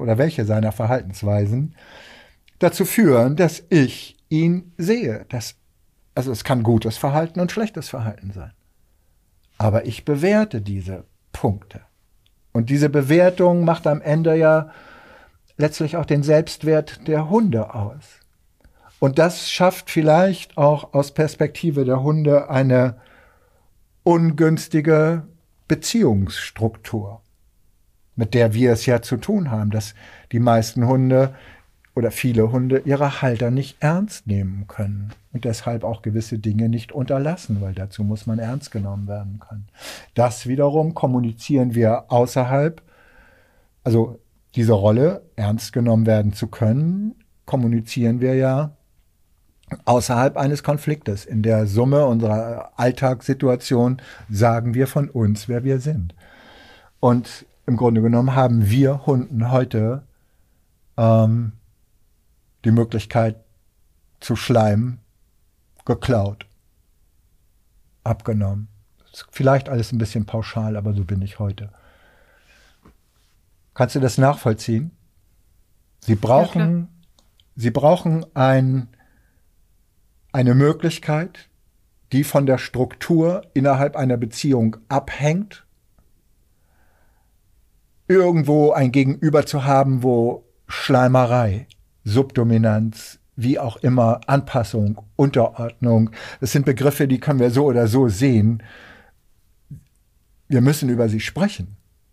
dazu führen, dass ich ihn sehe. Also es kann gutes Verhalten und schlechtes Verhalten sein. Aber ich bewerte diese Punkte. Und diese Bewertung macht am Ende ja letztlich auch den Selbstwert der Hunde aus. Und das schafft vielleicht auch aus Perspektive der Hunde eine ungünstige Beziehungsstruktur, mit der wir es ja zu tun haben, dass die meisten Hunde oder viele Hunde ihre Halter nicht ernst nehmen können und deshalb auch gewisse Dinge nicht unterlassen, weil dazu muss man ernst genommen werden können. Das wiederum kommunizieren wir außerhalb, also diese Rolle, ernst genommen werden zu können, kommunizieren wir ja außerhalb eines Konfliktes. In der Summe unserer Alltagssituation sagen wir von uns, wer wir sind. Und im Grunde genommen haben wir Hunden heute die Möglichkeit zu schleimen, geklaut, abgenommen. Ist vielleicht alles ein bisschen pauschal, aber so bin ich heute. Kannst du das nachvollziehen? Sie brauchen eine Möglichkeit, die von der Struktur innerhalb einer Beziehung abhängt, irgendwo ein Gegenüber zu haben, wo Schleimerei, Subdominanz, wie auch immer, Anpassung, Unterordnung, das sind Begriffe, die können wir so oder so sehen. Wir müssen über sie sprechen.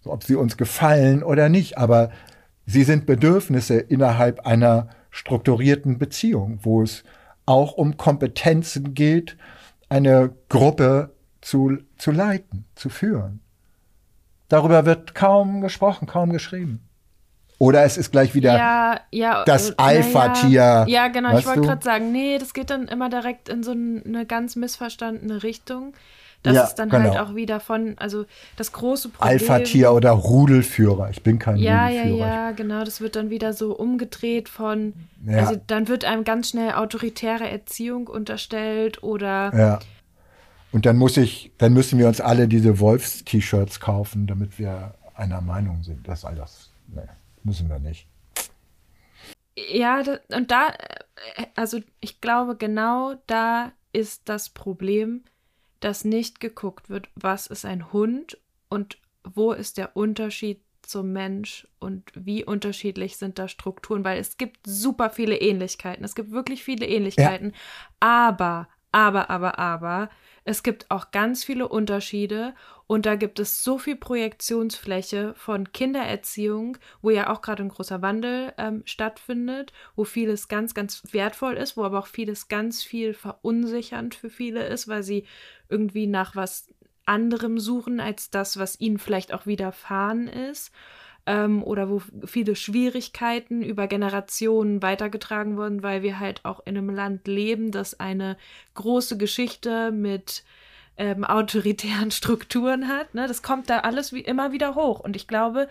ob sie uns gefallen oder nicht, aber sie sind Bedürfnisse innerhalb einer strukturierten Beziehung, wo es auch um Kompetenzen geht, eine Gruppe zu leiten, zu führen. Darüber wird kaum gesprochen, kaum geschrieben. Oder es ist gleich wieder das Alpha-Tier. Ja, genau, ich wollte gerade sagen, nee, das geht dann immer direkt in so eine ganz missverstandene Richtung. Das ist dann halt auch wieder also das große Problem. Alpha-Tier oder Rudelführer. Ich bin kein Rudelführer. Ja, genau. Das wird dann wieder so umgedreht also dann wird einem ganz schnell autoritäre Erziehung unterstellt oder. Ja. Und dann müssen wir uns alle diese Wolfs-T-Shirts kaufen, damit wir einer Meinung sind. Das all das. Nee, müssen wir nicht. Ja, also ich glaube, genau da ist das Problem, dass nicht geguckt wird, was ist ein Hund und wo ist der Unterschied zum Mensch und wie unterschiedlich sind da Strukturen, weil es gibt super viele Ähnlichkeiten, es gibt wirklich viele Ähnlichkeiten, aber, es gibt auch ganz viele Unterschiede und da gibt es so viel Projektionsfläche von Kindererziehung, wo ja auch gerade ein großer Wandel stattfindet, wo vieles ganz, ganz wertvoll ist, wo aber auch vieles ganz viel verunsichernd für viele ist, weil sie irgendwie nach was anderem suchen als das, was ihnen vielleicht auch widerfahren ist. Oder wo viele Schwierigkeiten über Generationen weitergetragen wurden, weil wir halt auch in einem Land leben, das eine große Geschichte mit autoritären Strukturen hat. Ne? Das kommt da alles immer wieder hoch. Und ich glaube,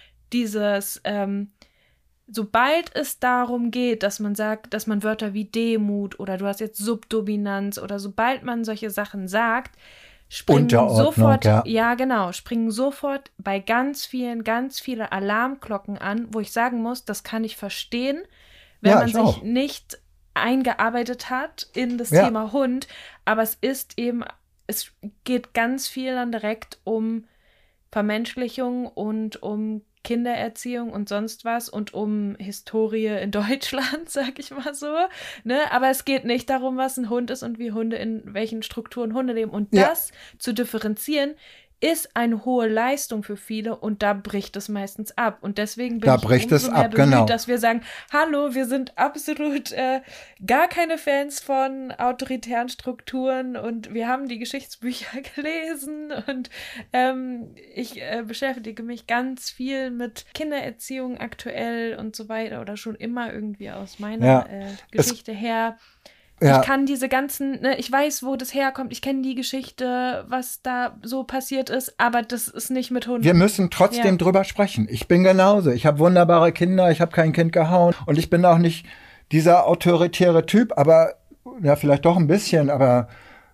sobald es darum geht, dass man sagt, dass man Wörter wie Demut oder du hast jetzt Subdominanz oder sobald man solche Sachen sagt, springen sofort bei ganz viele Alarmglocken an, wo ich sagen muss, das kann ich verstehen, wenn man sich nicht eingearbeitet hat in das Thema Hund, aber es geht ganz viel dann direkt um Vermenschlichung und um Kindererziehung und sonst was und um Historie in Deutschland, sag ich mal so. Ne? Aber es geht nicht darum, was ein Hund ist und wie Hunde in welchen Strukturen Hunde leben. Und das zu differenzieren, ist eine hohe Leistung für viele und da bricht es meistens ab. Und deswegen bin ich umso mehr bemüht, dass wir sagen, hallo, wir sind absolut gar keine Fans von autoritären Strukturen und wir haben die Geschichtsbücher gelesen und ich beschäftige mich ganz viel mit Kindererziehung aktuell und so weiter oder schon immer irgendwie aus meiner Geschichte her. Ja. Ich kann diese ganzen, ne, ich weiß, wo das herkommt, ich kenne die Geschichte, was da so passiert ist, aber das ist nicht mit Hunden. Wir müssen trotzdem drüber sprechen. Ich bin genauso. Ich habe wunderbare Kinder, ich habe kein Kind gehauen und ich bin auch nicht dieser autoritäre Typ, aber, ja, vielleicht doch ein bisschen, aber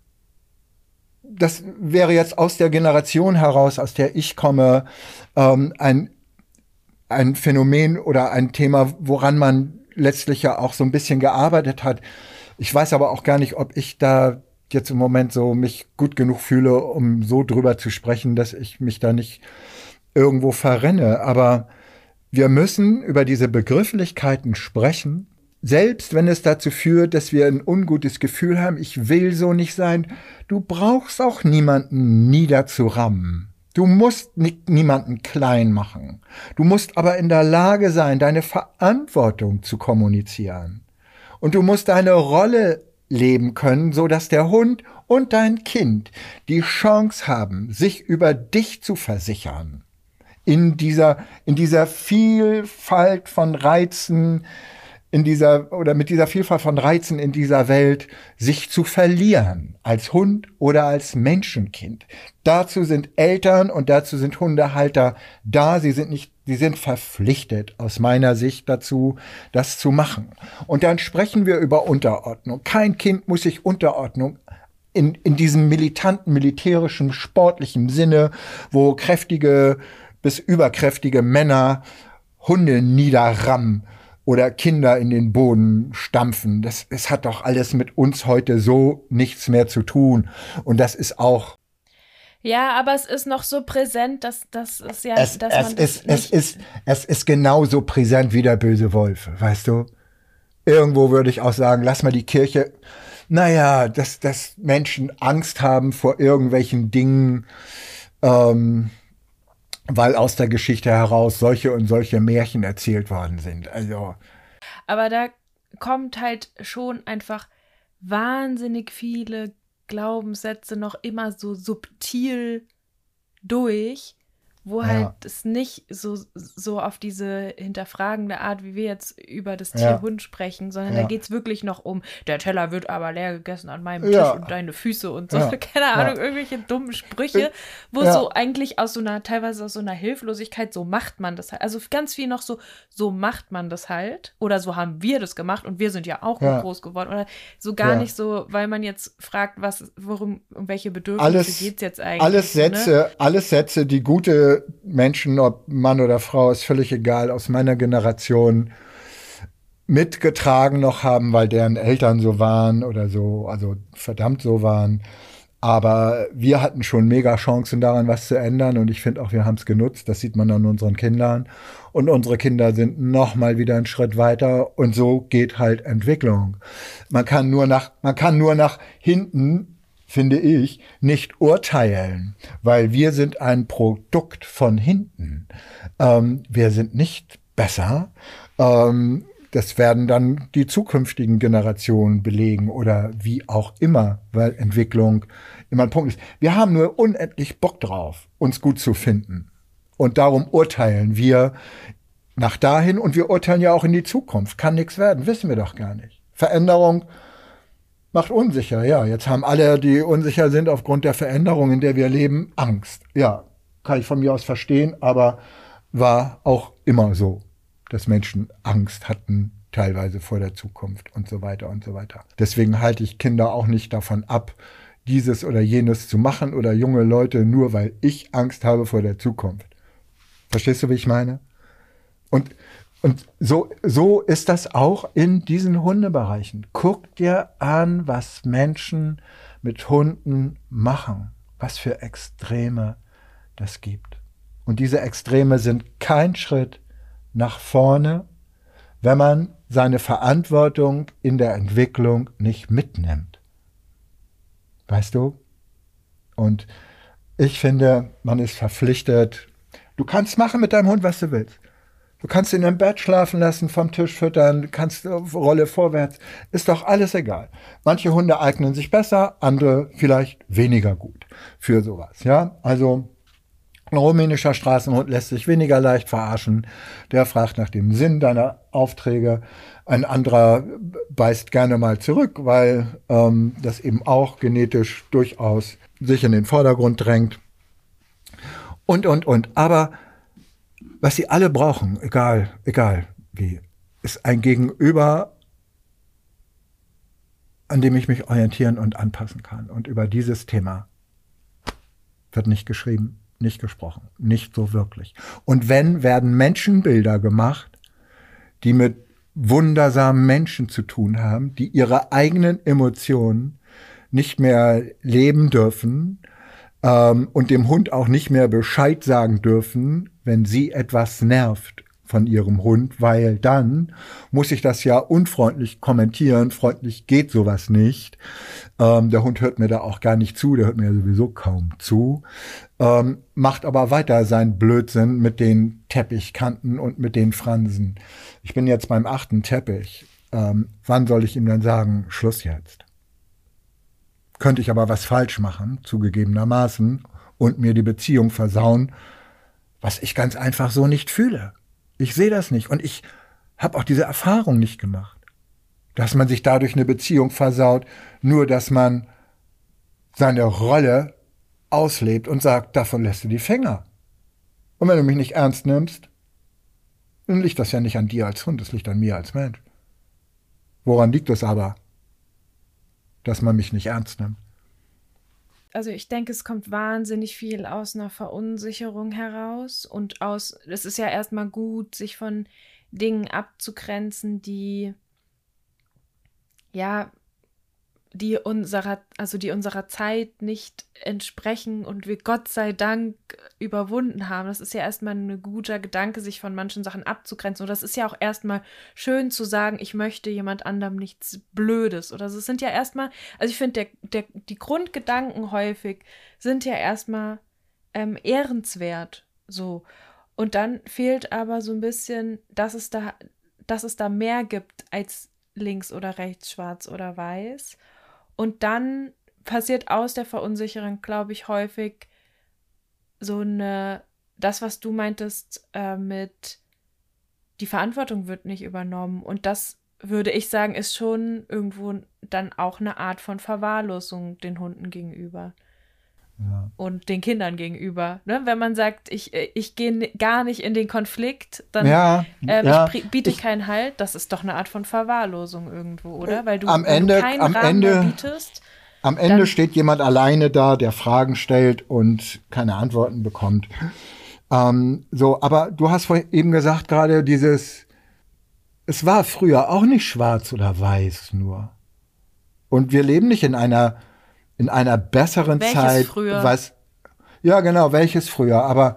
das wäre jetzt aus der Generation heraus, aus der ich komme, ein Phänomen oder ein Thema, woran man letztlich ja auch so ein bisschen gearbeitet hat. Ich weiß aber auch gar nicht, ob ich da jetzt im Moment so mich gut genug fühle, um so drüber zu sprechen, dass ich mich da nicht irgendwo verrenne. Aber wir müssen über diese Begrifflichkeiten sprechen, selbst wenn es dazu führt, dass wir ein ungutes Gefühl haben, ich will so nicht sein. Du brauchst auch niemanden niederzurammen. Du musst niemanden klein machen. Du musst aber in der Lage sein, deine Verantwortung zu kommunizieren. Und du musst deine Rolle leben können, so dass der Hund und dein Kind die Chance haben, sich über dich zu versichern. In dieser Vielfalt von Reizen, mit dieser Vielfalt von Reizen in dieser Welt, sich zu verlieren, als Hund oder als Menschenkind. Dazu sind Eltern und dazu sind Hundehalter da. Sie sind verpflichtet, aus meiner Sicht dazu, das zu machen. Und dann sprechen wir über Unterordnung. Kein Kind muss sich Unterordnung in diesem militanten, militärischen, sportlichen Sinne, wo kräftige bis überkräftige Männer Hunde niederrammen oder Kinder in den Boden stampfen. Es hat doch alles mit uns heute so nichts mehr zu tun. Und das ist auch. Ja, aber es ist noch so präsent, dass es ja, es ist genauso präsent wie der böse Wolf, weißt du? Irgendwo würde ich auch sagen, lass mal die Kirche, dass Menschen Angst haben vor irgendwelchen Dingen, weil aus der Geschichte heraus solche und solche Märchen erzählt worden sind. Also. Aber da kommt halt schon einfach wahnsinnig viele Glaubenssätze noch immer so subtil durch, wo halt es nicht so auf diese hinterfragende Art, wie wir jetzt über das Tier Hund sprechen, sondern da geht es wirklich noch um, der Teller wird aber leer gegessen an meinem Tisch und deine Füße und so, keine Ahnung, irgendwelche dummen Sprüche, wo so eigentlich teilweise aus so einer Hilflosigkeit, so macht man das halt, also ganz viel noch so macht man das halt, oder so haben wir das gemacht und wir sind ja auch groß geworden, oder so gar nicht so, weil man jetzt fragt, um welche Bedürfnisse geht es jetzt eigentlich. Alles Sätze, die gute Menschen, ob Mann oder Frau, ist völlig egal, aus meiner Generation mitgetragen noch haben, weil deren Eltern so waren oder so, also verdammt so waren. Aber wir hatten schon mega Chancen daran, was zu ändern. Und ich finde auch, wir haben es genutzt. Das sieht man an unseren Kindern. Und unsere Kinder sind noch mal wieder einen Schritt weiter. Und so geht halt Entwicklung. Man kann nur nach hinten, finde ich, nicht urteilen, weil wir sind ein Produkt von hinten. Wir sind nicht besser. Das werden dann die zukünftigen Generationen belegen oder wie auch immer, weil Entwicklung immer ein Punkt ist. Wir haben nur unendlich Bock drauf, uns gut zu finden. Und darum urteilen wir nach dahin und wir urteilen ja auch in die Zukunft. Kann nichts werden, wissen wir doch gar nicht. Veränderung macht unsicher, ja. Jetzt haben alle, die unsicher sind aufgrund der Veränderung, in der wir leben, Angst. Ja, kann ich von mir aus verstehen, aber war auch immer so, dass Menschen Angst hatten, teilweise vor der Zukunft und so weiter und so weiter. Deswegen halte ich Kinder auch nicht davon ab, dieses oder jenes zu machen oder junge Leute, nur weil ich Angst habe vor der Zukunft. Verstehst du, wie ich meine? Und so ist das auch in diesen Hundebereichen. Guck dir an, was Menschen mit Hunden machen. Was für Extreme das gibt. Und diese Extreme sind kein Schritt nach vorne, wenn man seine Verantwortung in der Entwicklung nicht mitnimmt. Weißt du? Und ich finde, man ist verpflichtet. Du kannst machen mit deinem Hund, was du willst. Du kannst ihn im Bett schlafen lassen, vom Tisch füttern, kannst Rolle vorwärts. Ist doch alles egal. Manche Hunde eignen sich besser, andere vielleicht weniger gut für sowas. Ja, also ein rumänischer Straßenhund lässt sich weniger leicht verarschen. Der fragt nach dem Sinn deiner Aufträge. Ein anderer beißt gerne mal zurück, weil das eben auch genetisch durchaus sich in den Vordergrund drängt. Und. Aber was sie alle brauchen, egal wie, ist ein Gegenüber, an dem ich mich orientieren und anpassen kann. Und über dieses Thema wird nicht geschrieben, nicht gesprochen, nicht so wirklich. Und wenn, werden Menschenbilder gemacht, die mit wundersamen Menschen zu tun haben, die ihre eigenen Emotionen nicht mehr leben dürfen, und dem Hund auch nicht mehr Bescheid sagen dürfen, wenn sie etwas nervt von ihrem Hund, weil dann muss ich das ja unfreundlich kommentieren. Freundlich geht sowas nicht. Der Hund hört mir da auch gar nicht zu, der hört mir sowieso kaum zu. Macht aber weiter seinen Blödsinn mit den Teppichkanten und mit den Fransen. Ich bin jetzt beim 8. Teppich. Wann soll ich ihm dann sagen, Schluss jetzt? Könnte ich aber was falsch machen, zugegebenermaßen, und mir die Beziehung versauen, was ich ganz einfach so nicht fühle. Ich sehe das nicht und ich habe auch diese Erfahrung nicht gemacht, dass man sich dadurch eine Beziehung versaut, nur dass man seine Rolle auslebt und sagt, davon lässt du die Finger. Und wenn du mich nicht ernst nimmst, dann liegt das ja nicht an dir als Hund, das liegt an mir als Mensch. Woran liegt es aber, dass man mich nicht ernst nimmt? Also ich denke, es kommt wahnsinnig viel aus einer Verunsicherung heraus und es ist ja erstmal gut, sich von Dingen abzugrenzen, die unserer Zeit nicht entsprechen und wir Gott sei Dank überwunden haben. Das ist ja erstmal ein guter Gedanke, sich von manchen Sachen abzugrenzen. Und das ist ja auch erstmal schön zu sagen, ich möchte jemand anderem nichts Blödes. Oder so. Es sind ja erstmal, also ich finde, die Grundgedanken häufig sind ja erstmal ehrenswert. So. Und dann fehlt aber so ein bisschen, dass es da mehr gibt als links oder rechts, schwarz oder weiß. Und dann passiert aus der Verunsicherung, glaube ich, häufig das, was du meintest, mit die Verantwortung wird nicht übernommen. Und das, würde ich sagen, ist schon irgendwo dann auch eine Art von Verwahrlosung den Hunden gegenüber. Ja. Und den Kindern gegenüber. Ne? Wenn man sagt, ich gehe gar nicht in den Konflikt, dann biete keinen Halt, das ist doch eine Art von Verwahrlosung irgendwo, oder? Weil du keinen Rahmen mehr bietest. Am Ende steht jemand alleine da, der Fragen stellt und keine Antworten bekommt. Aber du hast vorhin eben gesagt, gerade es war früher auch nicht schwarz oder weiß nur. Und wir leben nicht in einer besseren welches Zeit. Früher? Ja, genau, welches früher. Aber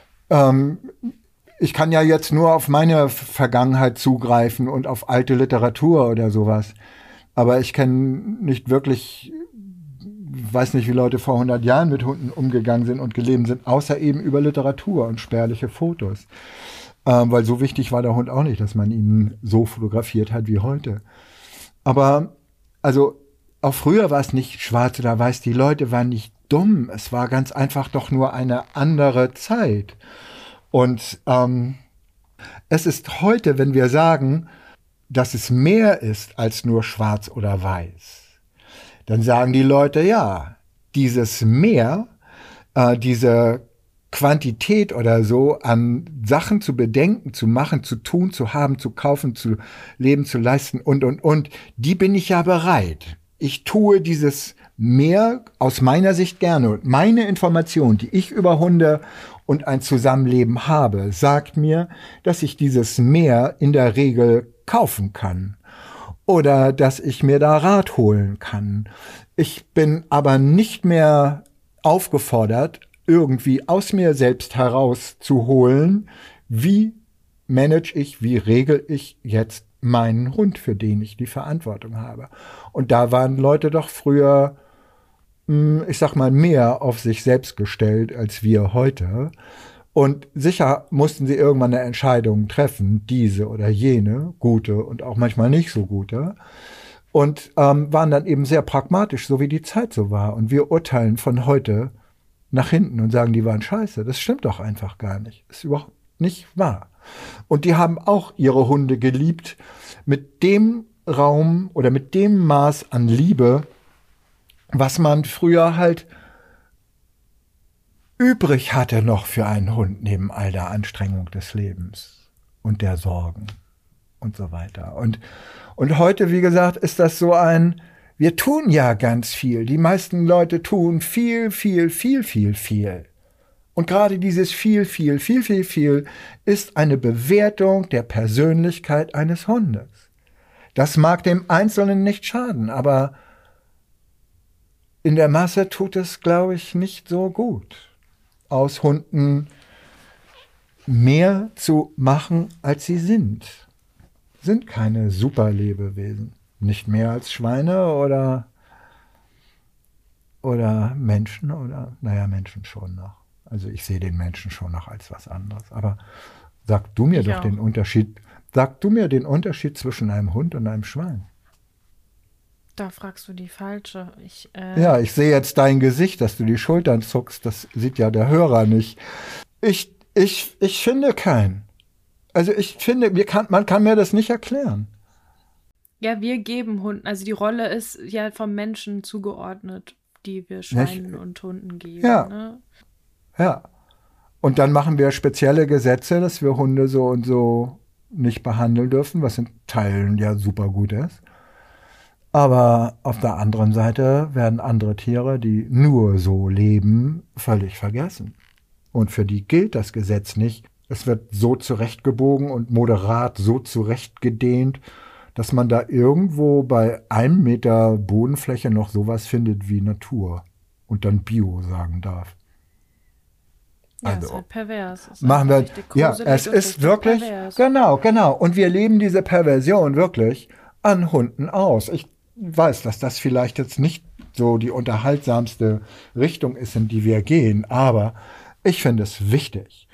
ich kann ja jetzt nur auf meine Vergangenheit zugreifen und auf alte Literatur oder sowas. Aber ich kenne nicht wirklich, weiß nicht, wie Leute vor 100 Jahren mit Hunden umgegangen sind und gelebt sind, außer eben über Literatur und spärliche Fotos. Weil so wichtig war der Hund auch nicht, dass man ihn so fotografiert hat wie heute. Aber, also, auch früher war es nicht schwarz oder weiß, die Leute waren nicht dumm. Es war ganz einfach doch nur eine andere Zeit. Und es ist heute, wenn wir sagen, dass es mehr ist als nur schwarz oder weiß, dann sagen die Leute, ja, dieses Mehr, diese Quantität oder so an Sachen zu bedenken, zu machen, zu tun, zu haben, zu kaufen, zu leben, zu leisten und, die bin ich ja bereit. Ich tue dieses Mehr aus meiner Sicht gerne. Und meine Information, die ich über Hunde und ein Zusammenleben habe, sagt mir, dass ich dieses Mehr in der Regel kaufen kann. Oder dass ich mir da Rat holen kann. Ich bin aber nicht mehr aufgefordert, irgendwie aus mir selbst herauszuholen, wie manage ich, wie regel ich jetzt meinen Hund, für den ich die Verantwortung habe. Und da waren Leute doch früher, ich sag mal, mehr auf sich selbst gestellt als wir heute. Und sicher mussten sie irgendwann eine Entscheidung treffen, diese oder jene, gute und auch manchmal nicht so gute. Und waren dann eben sehr pragmatisch, so wie die Zeit so war. Und wir urteilen von heute nach hinten und sagen, die waren scheiße. Das stimmt doch einfach gar nicht. Das ist überhaupt nicht wahr. Und die haben auch ihre Hunde geliebt mit dem Raum oder mit dem Maß an Liebe, was man früher halt übrig hatte noch für einen Hund neben all der Anstrengung des Lebens und der Sorgen und so weiter. Und heute, wie gesagt, ist das so wir tun ja ganz viel. Die meisten Leute tun viel, viel, viel, viel, viel. Und gerade dieses viel, viel, viel, viel, viel ist eine Bewertung der Persönlichkeit eines Hundes. Das mag dem Einzelnen nicht schaden, aber in der Masse tut es, glaube ich, nicht so gut, aus Hunden mehr zu machen, als sie sind. Sind keine Superlebewesen. Nicht mehr als Schweine oder Menschen Menschen schon noch. Also ich sehe den Menschen schon noch als was anderes. Aber sag du mir doch den Unterschied zwischen einem Hund und einem Schwein. Da fragst du die Falsche. Ich sehe jetzt dein Gesicht, dass du die Schultern zuckst. Das sieht ja der Hörer nicht. Ich finde keinen. Also ich finde, man kann mir das nicht erklären. Ja, wir geben Hunden, also die Rolle ist ja vom Menschen zugeordnet, die wir Schweinen und Hunden geben. Ja. Ne? Ja. Und dann machen wir spezielle Gesetze, dass wir Hunde so und so nicht behandeln dürfen, was in Teilen ja super gut ist. Aber auf der anderen Seite werden andere Tiere, die nur so leben, völlig vergessen. Und für die gilt das Gesetz nicht. Es wird so zurechtgebogen und moderat so zurechtgedehnt, dass man da irgendwo bei 1 Meter Bodenfläche noch sowas findet wie Natur und dann Bio sagen darf. Ja, also, es ist halt pervers. Es ist wirklich, pervers. Genau. Und wir leben diese Perversion wirklich an Hunden aus. Ich weiß, dass das vielleicht jetzt nicht so die unterhaltsamste Richtung ist, in die wir gehen, aber ich finde es wichtig,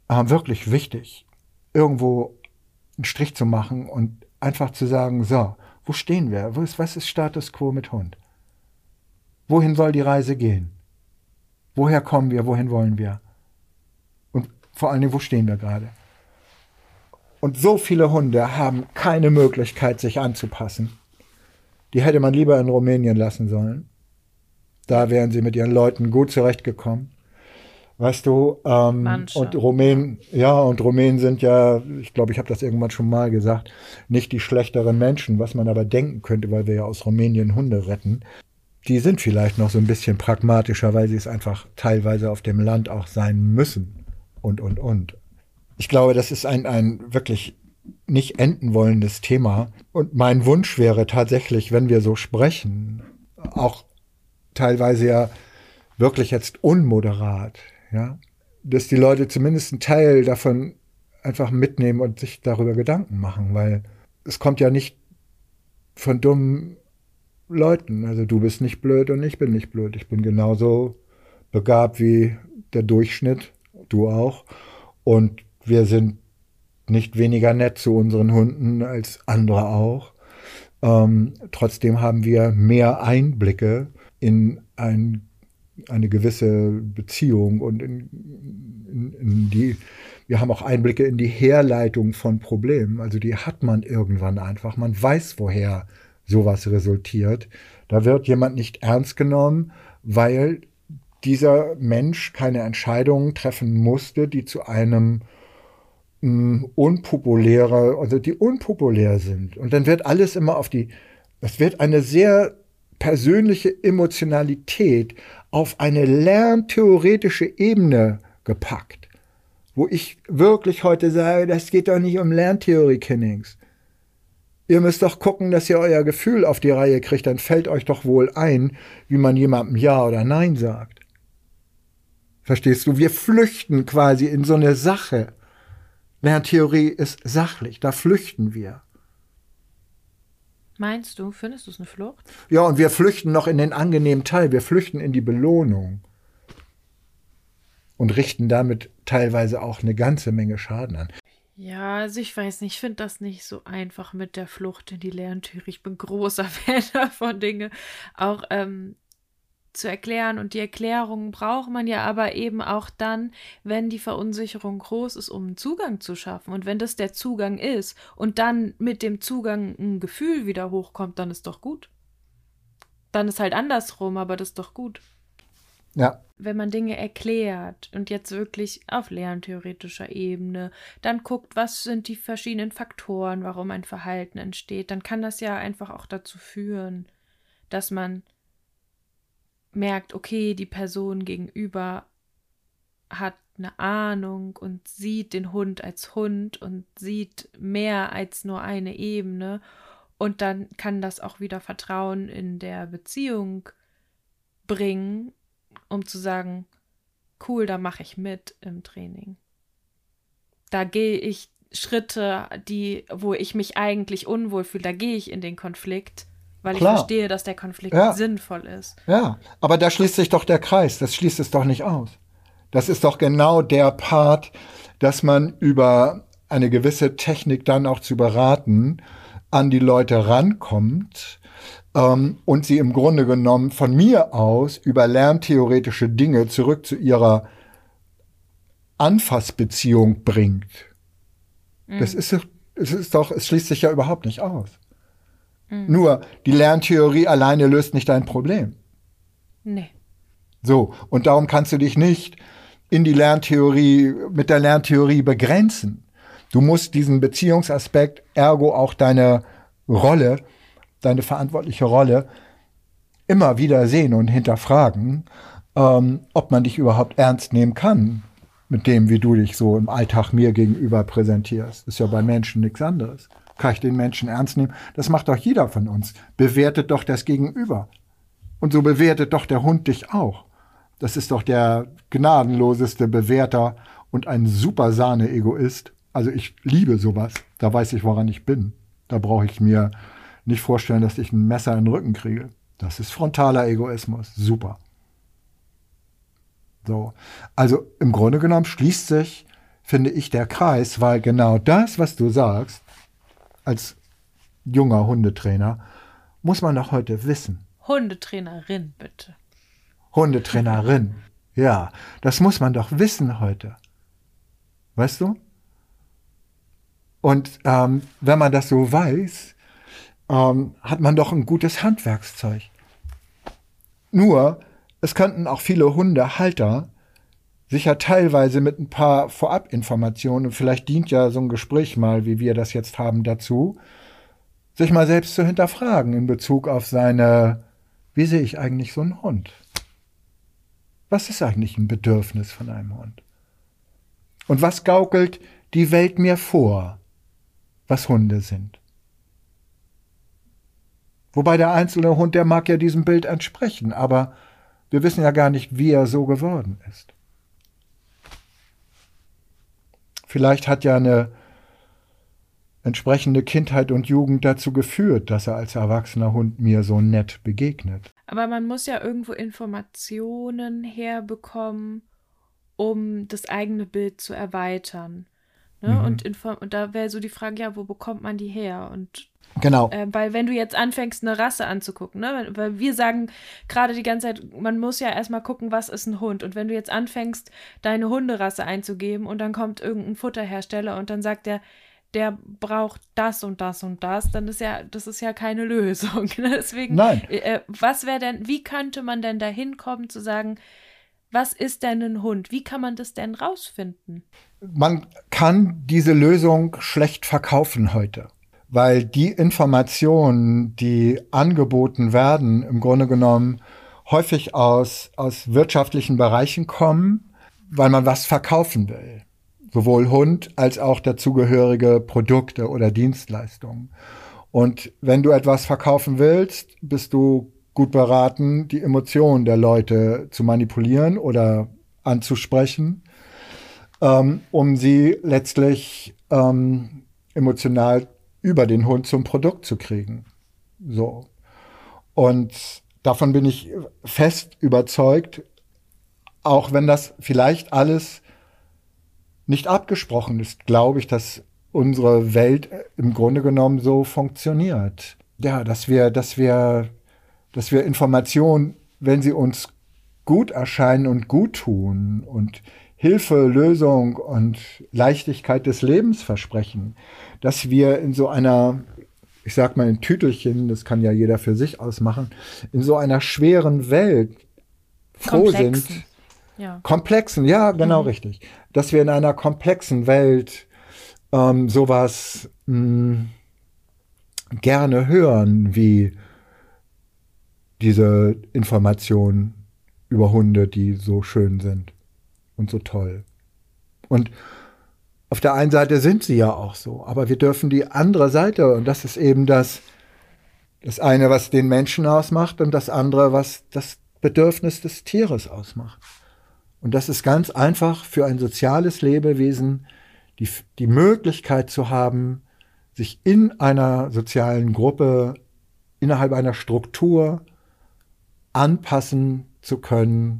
wirklich wichtig, irgendwo einen Strich zu machen und einfach zu sagen, so, wo stehen wir? Was ist Status quo mit Hund? Wohin soll die Reise gehen? Woher kommen wir? Wohin wollen wir? Und vor allen Dingen, wo stehen wir gerade? Und so viele Hunde haben keine Möglichkeit, sich anzupassen. Die hätte man lieber in Rumänien lassen sollen. Da wären sie mit ihren Leuten gut zurechtgekommen. Weißt du, und Rumänen, und Rumänen sind ja, ich glaube, ich habe das irgendwann schon mal gesagt, nicht die schlechteren Menschen, was man aber denken könnte, weil wir ja aus Rumänien Hunde retten. Die sind vielleicht noch so ein bisschen pragmatischer, weil sie es einfach teilweise auf dem Land auch sein müssen. Und. Ich glaube, das ist ein wirklich nicht enden wollendes Thema. Und mein Wunsch wäre tatsächlich, wenn wir so sprechen, auch teilweise ja wirklich jetzt unmoderat, ja, dass die Leute zumindest einen Teil davon einfach mitnehmen und sich darüber Gedanken machen, weil es kommt ja nicht von dummen Leuten. Also du bist nicht blöd und ich bin nicht blöd. Ich bin genauso begabt wie der Durchschnitt, du auch. Und wir sind nicht weniger nett zu unseren Hunden als andere auch. Trotzdem haben wir mehr Einblicke in eine gewisse Beziehung und wir haben auch Einblicke in die Herleitung von Problemen. Also die hat man irgendwann einfach. Man weiß, woher sowas resultiert. Da wird jemand nicht ernst genommen, weil dieser Mensch keine Entscheidungen treffen musste, die zu einem die unpopulär sind. Und dann wird alles immer es wird eine sehr persönliche Emotionalität auf eine lerntheoretische Ebene gepackt, wo ich wirklich heute sage, das geht doch nicht um Lerntheorie, Kinnings. Ihr müsst doch gucken, dass ihr euer Gefühl auf die Reihe kriegt, dann fällt euch doch wohl ein, wie man jemandem Ja oder Nein sagt. Verstehst du? Wir flüchten quasi in so eine Sache. Lerntheorie ist sachlich, da flüchten wir. Meinst du, findest du es eine Flucht? Ja, und wir flüchten noch in den angenehmen Teil, wir flüchten in die Belohnung und richten damit teilweise auch eine ganze Menge Schaden an. Ja, also ich weiß nicht, ich finde das nicht so einfach mit der Flucht in die Lerntheorie. Ich bin großer Fan davon, Dinge auch zu erklären. Und die Erklärungen braucht man ja aber eben auch dann, wenn die Verunsicherung groß ist, um einen Zugang zu schaffen. Und wenn das der Zugang ist und dann mit dem Zugang ein Gefühl wieder hochkommt, dann ist doch gut. Dann ist halt andersrum, aber das ist doch gut. Ja. Wenn man Dinge erklärt und jetzt wirklich auf lerntheoretischer Ebene, dann guckt, was sind die verschiedenen Faktoren, warum ein Verhalten entsteht, dann kann das ja einfach auch dazu führen, dass man merkt, okay, die Person gegenüber hat eine Ahnung und sieht den Hund als Hund und sieht mehr als nur eine Ebene und dann kann das auch wieder Vertrauen in der Beziehung bringen, um zu sagen, cool, da mache ich mit im Training. Da gehe ich Schritte, wo ich mich eigentlich unwohl fühle, da gehe ich in den Konflikt, weil ich verstehe, dass der Konflikt sinnvoll ist. Ja, aber da schließt sich doch der Kreis, das schließt es doch nicht aus. Das ist doch genau der Part, dass man über eine gewisse Technik dann auch zu beraten, an die Leute rankommt, und sie im Grunde genommen von mir aus über lerntheoretische Dinge zurück zu ihrer Anfassbeziehung bringt. Mhm. Es schließt sich ja überhaupt nicht aus. Mhm. Nur, die Lerntheorie alleine löst nicht dein Problem. Nee. So, und darum kannst du dich nicht mit der Lerntheorie begrenzen. Du musst diesen Beziehungsaspekt, ergo auch deine verantwortliche Rolle, immer wieder sehen und hinterfragen, ob man dich überhaupt ernst nehmen kann mit dem, wie du dich so im Alltag mir gegenüber präsentierst. Ist ja bei Menschen nichts anderes. Kann ich den Menschen ernst nehmen? Das macht doch jeder von uns. Bewertet doch das Gegenüber. Und so bewertet doch der Hund dich auch. Das ist doch der gnadenloseste Bewerter und ein super Sahne-Egoist. Also ich liebe sowas. Da weiß ich, woran ich bin. Da brauche ich mir nicht vorstellen, dass ich ein Messer in den Rücken kriege. Das ist frontaler Egoismus. Super. So. Also im Grunde genommen schließt sich finde ich, der Kreis, weil genau das, was du sagst, als junger Hundetrainer, muss man doch heute wissen. Hundetrainerin, bitte. Hundetrainerin, ja, das muss man doch wissen heute. Weißt du? Und wenn man das so weiß, hat man doch ein gutes Handwerkszeug. Nur, es könnten auch viele Hundehalter sicher teilweise mit ein paar Vorabinformationen, und vielleicht dient ja so ein Gespräch mal, wie wir das jetzt haben, dazu, sich mal selbst zu hinterfragen in Bezug auf wie sehe ich eigentlich so einen Hund? Was ist eigentlich ein Bedürfnis von einem Hund? Und was gaukelt die Welt mir vor, was Hunde sind? Wobei der einzelne Hund, der mag ja diesem Bild entsprechen, aber wir wissen ja gar nicht, wie er so geworden ist. Vielleicht hat ja eine entsprechende Kindheit und Jugend dazu geführt, dass er als erwachsener Hund mir so nett begegnet. Aber man muss ja irgendwo Informationen herbekommen, um das eigene Bild zu erweitern. Ne? Mhm. Und da wäre so die Frage, ja, wo bekommt man die her? Und Genau. weil wenn du jetzt anfängst, eine Rasse anzugucken, ne? Weil wir sagen gerade die ganze Zeit, man muss ja erstmal gucken, was ist ein Hund. Und wenn du jetzt anfängst, deine Hunderasse einzugeben und dann kommt irgendein Futterhersteller und dann sagt der braucht das und das und das, dann das ist ja keine Lösung. Ne? Deswegen, Nein. Wie könnte man denn da hinkommen zu sagen, was ist denn ein Hund? Wie kann man das denn rausfinden? Man kann diese Lösung schlecht verkaufen heute, weil die Informationen, die angeboten werden, im Grunde genommen häufig aus wirtschaftlichen Bereichen kommen, weil man was verkaufen will. Sowohl Hund als auch dazugehörige Produkte oder Dienstleistungen. Und wenn du etwas verkaufen willst, bist du gut beraten, die Emotionen der Leute zu manipulieren oder anzusprechen, um sie letztlich emotional über den Hund zum Produkt zu kriegen. So. Und davon bin ich fest überzeugt, auch wenn das vielleicht alles nicht abgesprochen ist, glaube ich, dass unsere Welt im Grunde genommen so funktioniert. Ja, dass wir Informationen, wenn sie uns gut erscheinen und gut tun und Hilfe, Lösung und Leichtigkeit des Lebens versprechen, dass wir in so einer, ich sag mal in Tütelchen, das kann ja jeder für sich ausmachen, in so einer schweren Welt froh sind. Ja. Komplexen, ja, genau richtig. Dass wir in einer komplexen Welt sowas gerne hören, wie diese Informationen über Hunde, die so schön sind und so toll. Und auf der einen Seite sind sie ja auch so, aber wir dürfen die andere Seite, und das ist eben das eine, was den Menschen ausmacht, und das andere, was das Bedürfnis des Tieres ausmacht. Und das ist ganz einfach für ein soziales Lebewesen, die Möglichkeit zu haben, sich in einer sozialen Gruppe, innerhalb einer Struktur anpassen zu können,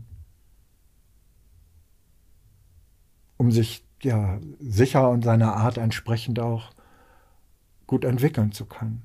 um sich ja sicher und seiner Art entsprechend auch gut entwickeln zu können.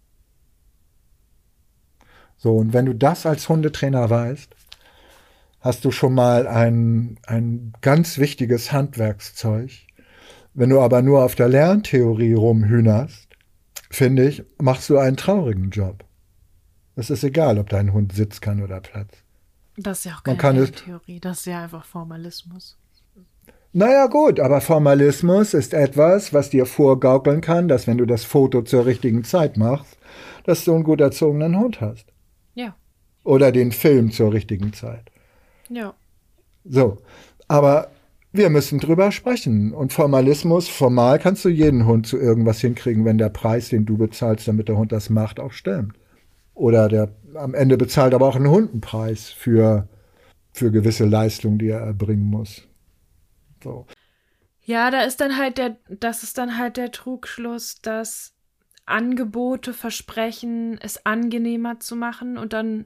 So, und wenn du das als Hundetrainer weißt, hast du schon mal ein ganz wichtiges Handwerkszeug. Wenn du aber nur auf der Lerntheorie rumhühnerst, finde ich, machst du einen traurigen Job. Es ist egal, ob dein Hund Sitz kann oder Platz. Das ist ja auch keine Theorie, das ist ja einfach Formalismus. Naja gut, aber Formalismus ist etwas, was dir vorgaukeln kann, dass wenn du das Foto zur richtigen Zeit machst, dass du einen gut erzogenen Hund hast. Ja. Oder den Film zur richtigen Zeit. Ja. So, aber wir müssen drüber sprechen. Und Formalismus, formal kannst du jeden Hund zu irgendwas hinkriegen, wenn der Preis, den du bezahlst, damit der Hund das macht, auch stimmt. Oder der am Ende bezahlt aber auch einen Hundenpreis für gewisse Leistungen, die er erbringen muss. So. Ja, das ist dann halt der Trugschluss, dass Angebote versprechen, es angenehmer zu machen, und dann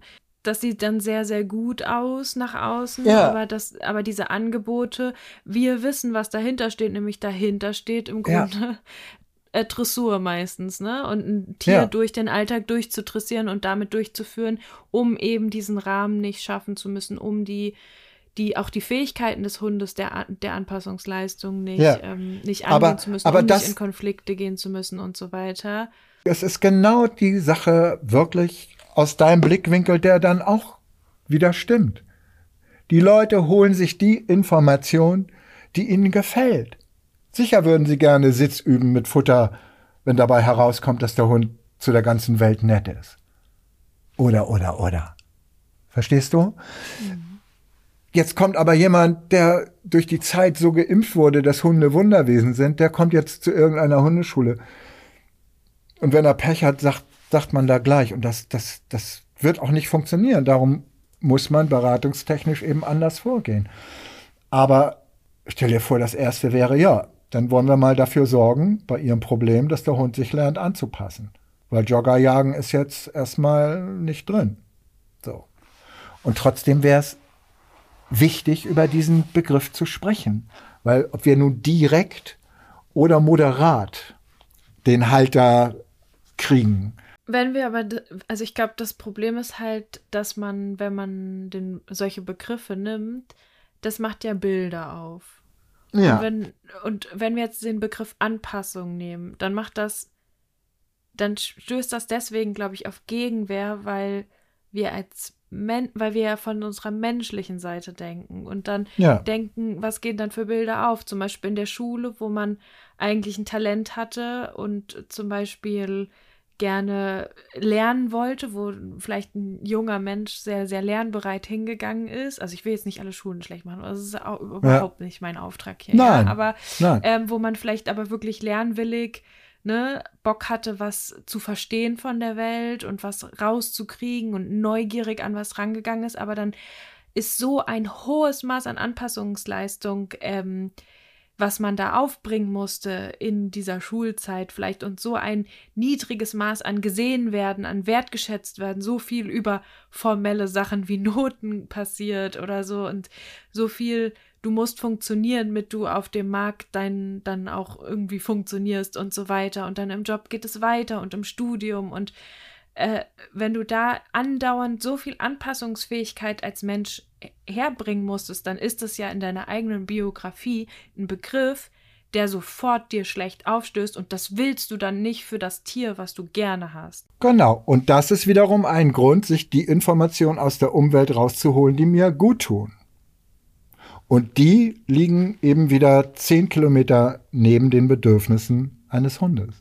das sieht dann sehr, sehr gut aus nach außen, Ja. aber diese Angebote, wir wissen, was dahinter steht, nämlich dahinter steht im Grunde Dressur meistens, ne? Und ein Tier durch den Alltag durchzudressieren und damit durchzuführen, um eben diesen Rahmen nicht schaffen zu müssen, um auch die Fähigkeiten des Hundes der Anpassungsleistung nicht angehen zu müssen, nicht in Konflikte gehen zu müssen und so weiter. Es ist genau die Sache wirklich aus deinem Blickwinkel, der dann auch wieder stimmt. Die Leute holen sich die Information, die ihnen gefällt. Sicher würden sie gerne Sitz üben mit Futter, wenn dabei herauskommt, dass der Hund zu der ganzen Welt nett ist. Oder. Verstehst du? Jetzt kommt aber jemand, der durch die Zeit so geimpft wurde, dass Hunde Wunderwesen sind, der kommt jetzt zu irgendeiner Hundeschule. Und wenn er Pech hat, sagt man da gleich. Und das wird auch nicht funktionieren. Darum muss man beratungstechnisch eben anders vorgehen. Aber stell dir vor, das Erste wäre, dann wollen wir mal dafür sorgen, bei Ihrem Problem, dass der Hund sich lernt anzupassen. Weil Joggerjagen ist jetzt erstmal nicht drin. So. Und trotzdem wäre es wichtig, über diesen Begriff zu sprechen. Weil ob wir nun direkt oder moderat den Halter kriegen. Also ich glaube, das Problem ist halt, dass man, wenn man solche Begriffe nimmt, das macht ja Bilder auf. Ja. Und wenn wir jetzt den Begriff Anpassung nehmen, dann stößt das deswegen, glaube ich, auf Gegenwehr, weil wir ja von unserer menschlichen Seite denken und dann denken, was gehen dann für Bilder auf? Zum Beispiel in der Schule, wo man eigentlich ein Talent hatte und zum Beispiel gerne lernen wollte, wo vielleicht ein junger Mensch sehr, sehr lernbereit hingegangen ist. Also ich will jetzt nicht alle Schulen schlecht machen, das ist auch überhaupt nicht mein Auftrag hier. Nein, aber wo man vielleicht aber wirklich lernwillig Bock hatte, was zu verstehen von der Welt und was rauszukriegen und neugierig an was rangegangen ist, aber dann ist so ein hohes Maß an Anpassungsleistung, was man da aufbringen musste in dieser Schulzeit vielleicht und so ein niedriges Maß an gesehen werden, an wertgeschätzt werden, so viel über formelle Sachen wie Noten passiert oder so und so viel, du musst funktionieren, damit du auf dem Markt dann auch irgendwie funktionierst und so weiter und dann im Job geht es weiter und im Studium und wenn du da andauernd so viel Anpassungsfähigkeit als Mensch herbringen musstest, dann ist es ja in deiner eigenen Biografie ein Begriff, der sofort dir schlecht aufstößt und das willst du dann nicht für das Tier, was du gerne hast. Genau, und das ist wiederum ein Grund, sich die Informationen aus der Umwelt rauszuholen, die mir gut tun. Und die liegen eben wieder 10 Kilometer neben den Bedürfnissen eines Hundes.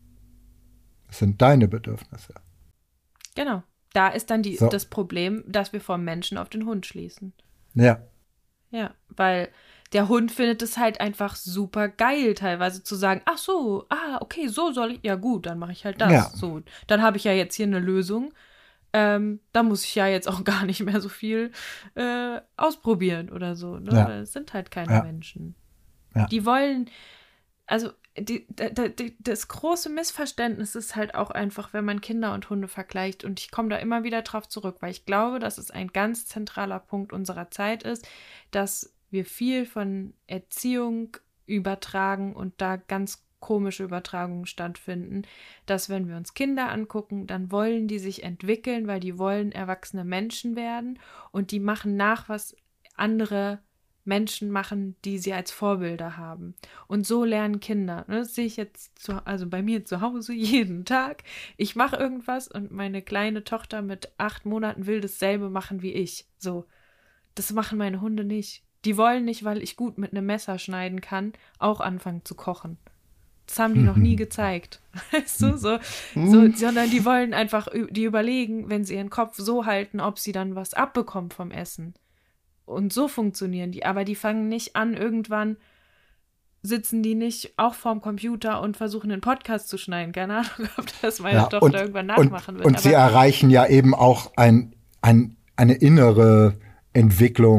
Das sind deine Bedürfnisse. Genau. Da ist dann das Problem, dass wir vom Menschen auf den Hund schließen. Ja. Ja, weil der Hund findet es halt einfach super geil, teilweise zu sagen, ach so, okay, so soll ich, ja gut, dann mache ich halt das. Ja. So, dann habe ich ja jetzt hier eine Lösung. Da muss ich ja jetzt auch gar nicht mehr so viel ausprobieren oder so. Ne? Ja. Weil es sind halt keine Menschen. Ja. Die wollen, also das große Missverständnis ist halt auch einfach, wenn man Kinder und Hunde vergleicht. Und ich komme da immer wieder drauf zurück, weil ich glaube, dass es ein ganz zentraler Punkt unserer Zeit ist, dass wir viel von Erziehung übertragen und da ganz komische Übertragungen stattfinden, dass wenn wir uns Kinder angucken, dann wollen die sich entwickeln, weil die wollen erwachsene Menschen werden und die machen nach, was andere Menschen machen, die sie als Vorbilder haben. Und so lernen Kinder. Das sehe ich jetzt also bei mir zu Hause jeden Tag. Ich mache irgendwas und meine kleine Tochter mit 8 Monaten will dasselbe machen wie ich. So, das machen meine Hunde nicht. Die wollen nicht, weil ich gut mit einem Messer schneiden kann, auch anfangen zu kochen. Das haben die noch nie gezeigt. Weißt du, sondern die wollen einfach, die überlegen, wenn sie ihren Kopf so halten, ob sie dann was abbekommen vom Essen. Und so funktionieren die. Aber die fangen nicht an, irgendwann sitzen die nicht auch vorm Computer und versuchen einen Podcast zu schneiden. Keine Ahnung, ob das meine Tochter irgendwann nachmachen wird. Und sie erreichen ja eben auch eine innere Entwicklung,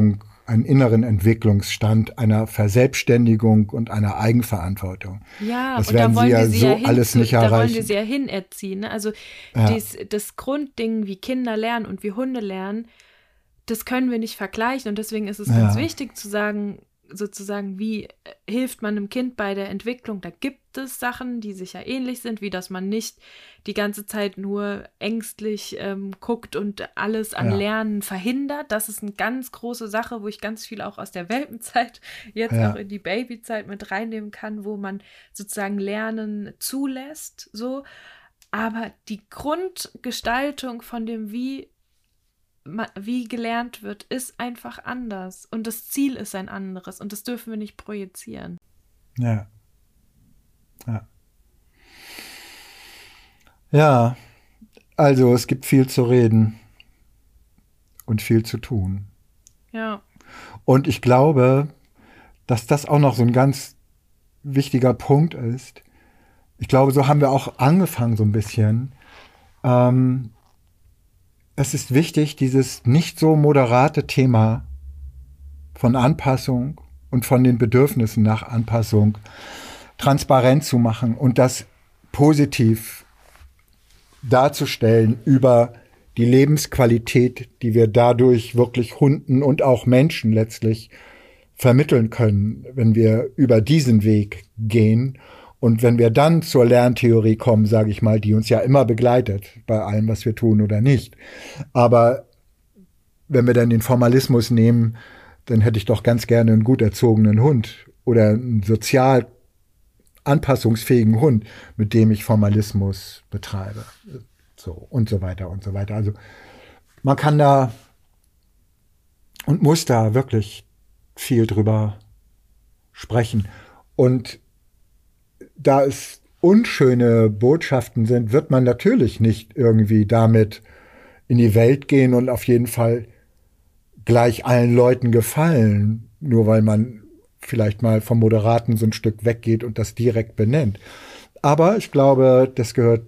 einen inneren Entwicklungsstand einer Verselbstständigung und einer Eigenverantwortung. Ja, das und werden da wollen sie ja wir sie so ja alles nicht da wollen wir erreichen. sie ja hinerziehen. Ne? Also Ja. das Grundding, wie Kinder lernen und wie Hunde lernen, das können wir nicht vergleichen. Und deswegen ist es ganz wichtig zu sagen, sozusagen, wie hilft man einem Kind bei der Entwicklung? Da gibt es Sachen, die sicher ähnlich sind, wie dass man nicht die ganze Zeit nur ängstlich guckt und alles an Lernen verhindert. Das ist eine ganz große Sache, wo ich ganz viel auch aus der Welpenzeit jetzt auch in die Babyzeit mit reinnehmen kann, wo man sozusagen Lernen zulässt, so. Aber die Grundgestaltung von dem, wie gelernt wird, ist einfach anders. Und das Ziel ist ein anderes. Und das dürfen wir nicht projizieren. Ja. Ja. Ja, also es gibt viel zu reden und viel zu tun. Ja. Und ich glaube, dass das auch noch so ein ganz wichtiger Punkt ist. Ich glaube, so haben wir auch angefangen so ein bisschen. Es ist wichtig, dieses nicht so moderate Thema von Anpassung und von den Bedürfnissen nach Anpassung transparent zu machen und das positiv darzustellen über die Lebensqualität, die wir dadurch wirklich Hunden und auch Menschen letztlich vermitteln können, wenn wir über diesen Weg gehen. Und wenn wir dann zur Lerntheorie kommen, sage ich mal, die uns ja immer begleitet, bei allem, was wir tun oder nicht. Aber wenn wir dann den Formalismus nehmen, dann hätte ich doch ganz gerne einen gut erzogenen Hund oder einen sozial anpassungsfähigen Hund, mit dem ich Formalismus betreibe. So und so weiter und so weiter. Also man kann da und muss da wirklich viel drüber sprechen. Und da es unschöne Botschaften sind, wird man natürlich nicht irgendwie damit in die Welt gehen und auf jeden Fall gleich allen Leuten gefallen, nur weil man vielleicht mal vom Moderaten so ein Stück weggeht und das direkt benennt. Aber ich glaube, das gehört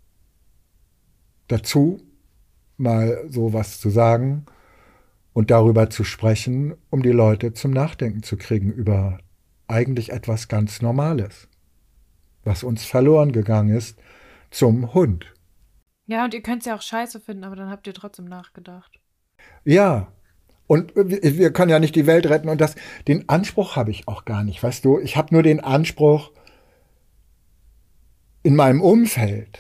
dazu, mal sowas zu sagen und darüber zu sprechen, um die Leute zum Nachdenken zu kriegen über eigentlich etwas ganz Normales, was uns verloren gegangen ist, zum Hund. Ja, und ihr könnt es ja auch scheiße finden, aber dann habt ihr trotzdem nachgedacht. Ja, und wir können ja nicht die Welt retten und den Anspruch habe ich auch gar nicht, weißt du, ich habe nur den Anspruch in meinem Umfeld,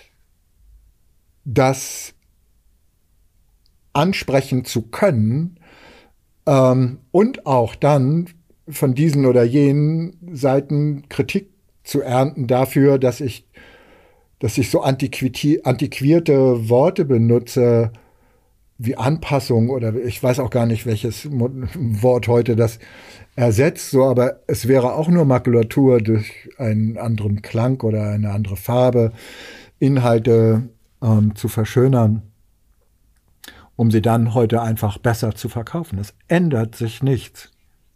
das ansprechen zu können und auch dann von diesen oder jenen Seiten Kritik zu ernten dafür, dass ich so antiquierte Worte benutze, wie Anpassung oder ich weiß auch gar nicht, welches Wort heute das ersetzt, so, aber es wäre auch nur Makulatur durch einen anderen Klang oder eine andere Farbe, Inhalte zu verschönern, um sie dann heute einfach besser zu verkaufen. Es ändert sich nichts.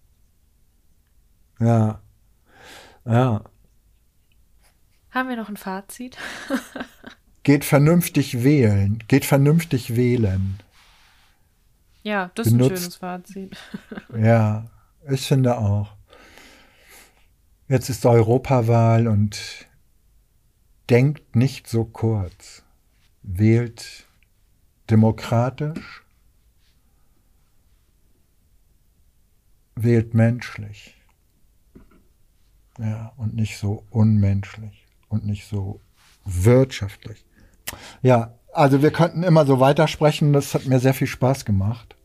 Ja. Ja. Haben wir noch ein Fazit? Geht vernünftig wählen. Ja, das ist ein schönes Fazit. Ja, ich finde auch. Jetzt ist Europawahl und denkt nicht so kurz. Wählt demokratisch, wählt menschlich. Ja, und nicht so unmenschlich und nicht so wirtschaftlich. Ja, also wir könnten immer so weitersprechen. Das hat mir sehr viel Spaß gemacht.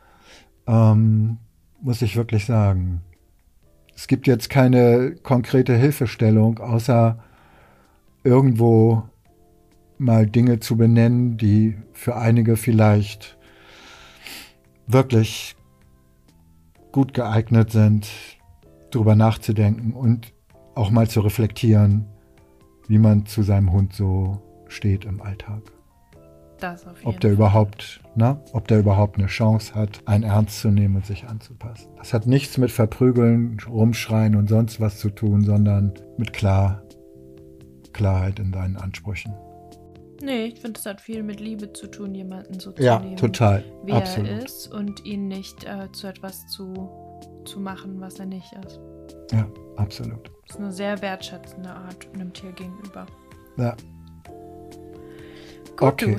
Muss ich wirklich sagen. Es gibt jetzt keine konkrete Hilfestellung, außer irgendwo mal Dinge zu benennen, die für einige vielleicht wirklich gut geeignet sind, drüber nachzudenken und auch mal zu reflektieren, wie man zu seinem Hund so steht im Alltag. Das auf jeden Ob der überhaupt eine Chance hat, einen ernst zu nehmen und sich anzupassen. Das hat nichts mit Verprügeln, Rumschreien und sonst was zu tun, sondern mit Klarheit in deinen Ansprüchen. Nee, ich finde, es hat viel mit Liebe zu tun, jemanden so zu Ja, nehmen, total. wie Absolut. er ist und ihn nicht zu etwas zu machen, was er nicht ist. Ja, absolut. Das ist eine sehr wertschätzende Art einem Tier gegenüber. Ja. Gut, Okay.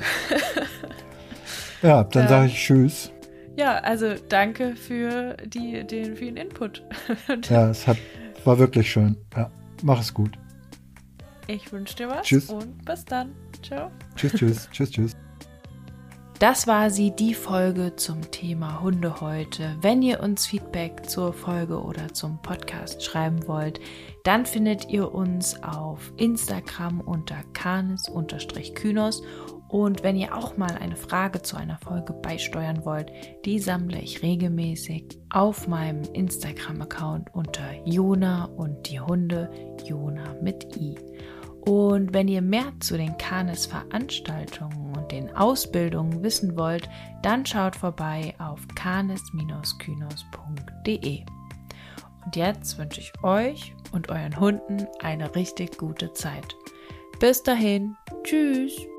Ja, dann sage ich Tschüss. Ja, also danke für den vielen Input. Ja, war wirklich schön. Ja, mach es gut. Ich wünsche dir was. Tschüss. Und bis dann. Ciao. Tschüss. Das war sie, die Folge zum Thema Hunde heute. Wenn ihr uns Feedback zur Folge oder zum Podcast schreiben wollt, dann findet ihr uns auf Instagram unter canis_kynos. Und wenn ihr auch mal eine Frage zu einer Folge beisteuern wollt, die sammle ich regelmäßig auf meinem Instagram-Account unter Jona und die Hunde, Jona mit I. Und wenn ihr mehr zu den Canis-Veranstaltungen und den Ausbildungen wissen wollt, dann schaut vorbei auf canis-kynos.de. Und jetzt wünsche ich euch und euren Hunden eine richtig gute Zeit. Bis dahin, tschüss!